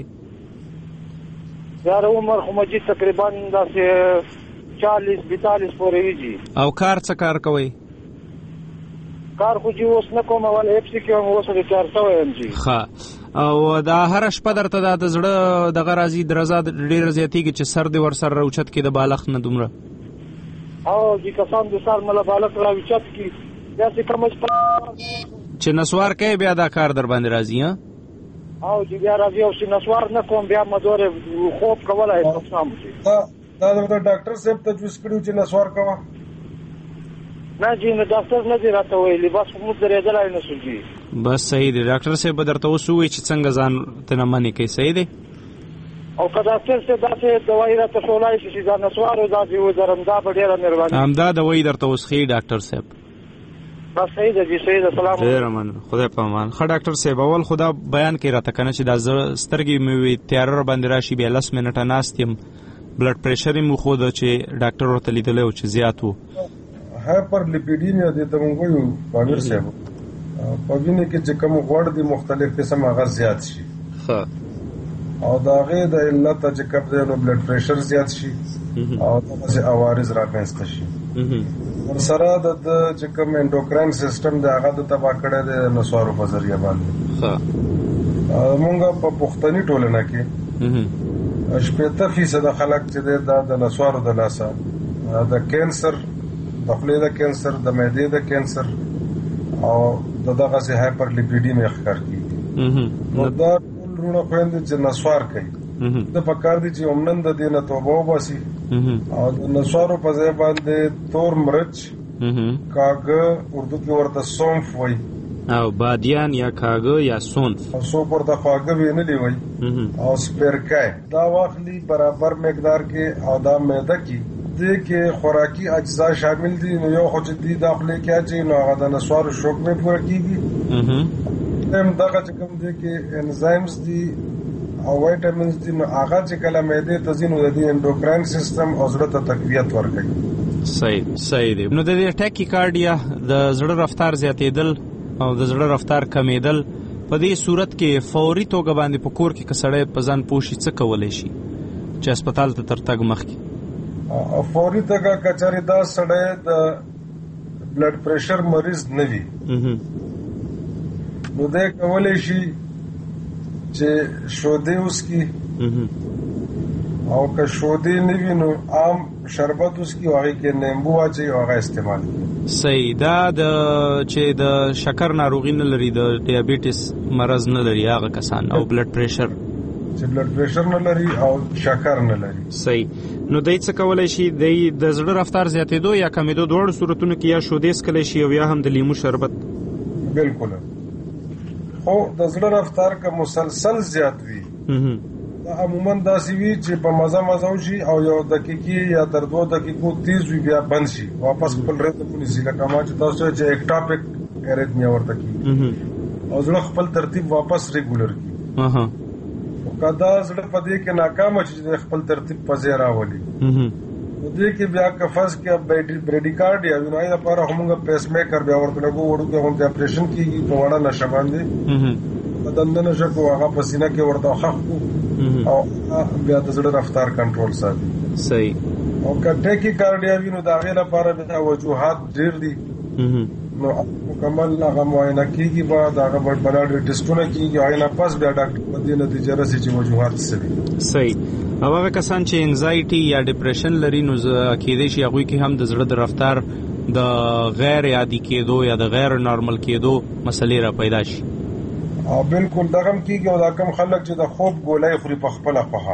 یا عمر خو مجید تقریبا داسې چالیس بیتالیس پورې ویږي. او کار څه کار کوئ؟ کار خو جی اوس نه کوم اول اپ سی کې اوس ریټایر شوی یم جی. ښه او دا هر شپه درته د زړه دغه راځي درزا ډېر زیاتېږي چې سر دې ورسره راوچت کې د بالغ نه دومره؟ او جی کسان د سر مله بالغ راوچت کې داسې کوم چې نسوار کوي بیا دا کار در باندې راځي. ها او جی بیا راځي او چې نسوار نه کوم بیا مدور خوب کولای تاسو دا د ډاکټر صاحب تجویز کړو چې نسوار کوه؟ نه جی نو ډاکټر نه دی راته ویلي بس موږ درېدلای نه شو جی. بس صحیح دی. ډاکټر صاحب به درته اوس ووایي چې څنګه ځان ته نه منې کوي. صحیح دی. او که ډاکټر صاحب داسې دوایي راته ښولای شي چې دا نسوار او داسې ودرم دا به ډېره مهرباني. همدا دوایي درته اوس ښیي ډاکټر صاحب. بس صحیح ده جی صحیح ده. سلام ډېره مننه. خدای په امان. ښه ډاکټر صاحب اول خدا بیان کوي راته که نه چې دا سترګې مې وي تیاره راباندې راشي بیا لس منټه ناست یم بلډ پرېشر یې مې وښوده چې ډاکټر ورته لیدلی و چې زیات و. هایپر لیپیډیمیا دې ته مونږ وایو پامیر صاحب. په وینې کې چې کوم غوړ دي مختلف قسم هغه زیات شي. ښه او د هغې د علت چې کوم دی نو بلډ پرېشر زیات شي او دغسې عوارض رامنځته شي. ورسره د چې کوم انډوکراین سیسټم دی هغه د تباه کړی دی د نسوارو په ذریعه باندې. مونږ په پښتني ټولنه کې شپېته فیصده خلک چې دی دا د نسوارو د لاسه د کینسر د خولې د کینسر د معدې د کینسر او د دغسې هایپر لیپیډیمیا ښکار کېږي. نو دا ټول وروڼه خویندې چې نسوار کوي د پکار دي چې عموماً د دې نه توبه وباسي او د نسوارو په ځای باندې تور مرچ کاږه اردو کې ورته سونف وایي او بادیان یا کاغه یا سونف او سو پر د خواږه وینلی وي او سپیرکای دا واخلي برابر مقدار کې او دا معده کې دې کې خوراکي اجزا شامل دي نو یو خو دې داخله کې اچي نو هغه د نسوارو شوک په پوره کیږي هم دغه کوم دي کې انزایمز دي او وایټامینز دي نو هغه چې کله معده ته ځینو د انډوکراین سیستم او زړه ته تقویت ورکوي. صحیح صحیح دی. نو د ټاکیکارډیا د زړه رفتار زیاتېدل او د زړه رفتار کمیدل په دې صورت کې فوري توګه باندې په کور کې کسړې په ځان پوښي څه کولای شي چې هسپتال ته تر تګ مخکې؟ او فوري توګه کچاري دا سړی د بلډ پریشر مریض نه وي نو دې کولای شي چې شودې اوس کی او که شودې نه وي نو عام شربت اوس کی هغه کې نیمبو واچي او هغه استعمال کوي. صحیح. دا د چې د شکر ناروغي نه لري د ډیابیټس مرض نه لري هغه کسان او بلډ پریشر چې بلډ پریشر نه لري او شکر نه لري. صحیح. نو دای څه کولای شي د زړه رفتار زیاتېدو یا کمیدو دوه صورتونو کې یا شودې سکلی شي او یا هم د لیمو شربت؟ بالکل. خو د زړه رفتار که مسلسل زیات وي عموما داسې وي چې په مزه مزه وشي او یو دقیقې یا تر دوه دقیقو تیز وي بیا بند شي واپس خپل ریتم ونیسي لکه ما چې تاسو چې اکټاپک اریتمیا ورته کېږي او زړه خپل ترتیب واپس ریګولر کړي. که دا زړه په دې کې ناکامه شي چې خپل ترتیب په ځای راولي نو دې کې بیا که فرض کې بریډیکارډیا وي نو هغې لپاره همونږ پیس میکر بیا ورته لږ وړوکی غوندې اپریشن کېږي په وړه نشه باندې په دنده نشه کړو هغه په سینه کې ورته خښ کړو او بیا د زړه رفتار کنټرول ساتي. صحیح. او که ټاکیکارډیا وي نو د هغې لپاره بیا وجوهات ډېر دي نو مکمل هغه معاینه کېږي به د هغه بلډ ټسټونه کېږي هغې نه پس بیا ډاکټر په دې نتیجه رسي چې وجوهات څه دي. صحیح. او هغه کسان چې انزایټي یا ډپریشن لري نو کېدای شي هغوی کې هم د زړه د رفتار د غیر عادي کېدو یا د غیر نارمل کېدو مسلې را پیدا شي. او بالکل دغه هم کېږي او دا کم خلک چې د خوب ګولۍ خوري په خپله خوښه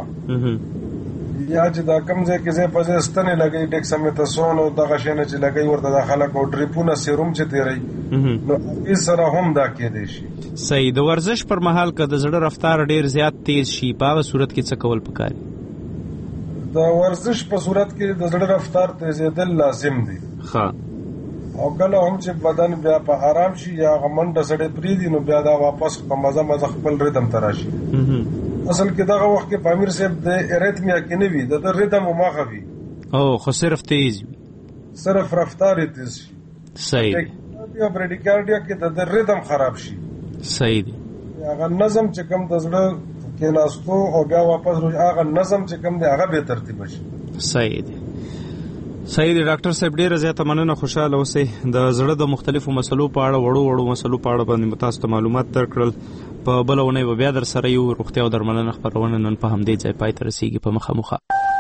یا چې دا کم ځای کې ځای په ځای ستنې لګوي ډیکسامیتاسون او دغه شیانه چې لګوي ورته دا خلک او ډریپونه سیروم چې تېروي نو هغې سره هم دا کېدی شي. صحیح. د ورزش پر مهال که د زړه رفتار ډېر زیات تیز شي په هغه صورت کې څه کول پکار دي؟ د ورزش په صورت کې د زړه رفتار تیزېدل لازم دي. ښه. او کله هم چې بدن بیا په آرام شي یا هغه منډه سړی پرېږدي نو بیا دا واپس په مزه مزه خپل ریدم ته راشي. اصل کې دغه وخت کې په امیر صاحب د اریتمیا کې نه وي د ریدم هماغه وي او خو صرف تیز وي صرف رفتار یې تیز شي. صحیح. بیا بریډیکارډیا کې د ریدم خراب شي. صحیح دی. هغه نظم چې کوم د زړه کېناستو او بیا واپس هغه نظم چې کوم دی هغه به ترتیب شي. صحیح دی. صحیح دی. ډاکټر صاحب ډیره زیاته مننه. خوشاله اوسئ. د زړه د مختلفو مسلو په اړه وړو وړو مسلو په اړه باندې تاسو ته معلومات درکړل. په بله اونۍ به بیا در سره یو روغتیا او درملنه خپرونه نن په همدې ځای پای ته رسیږي. په مخه مخه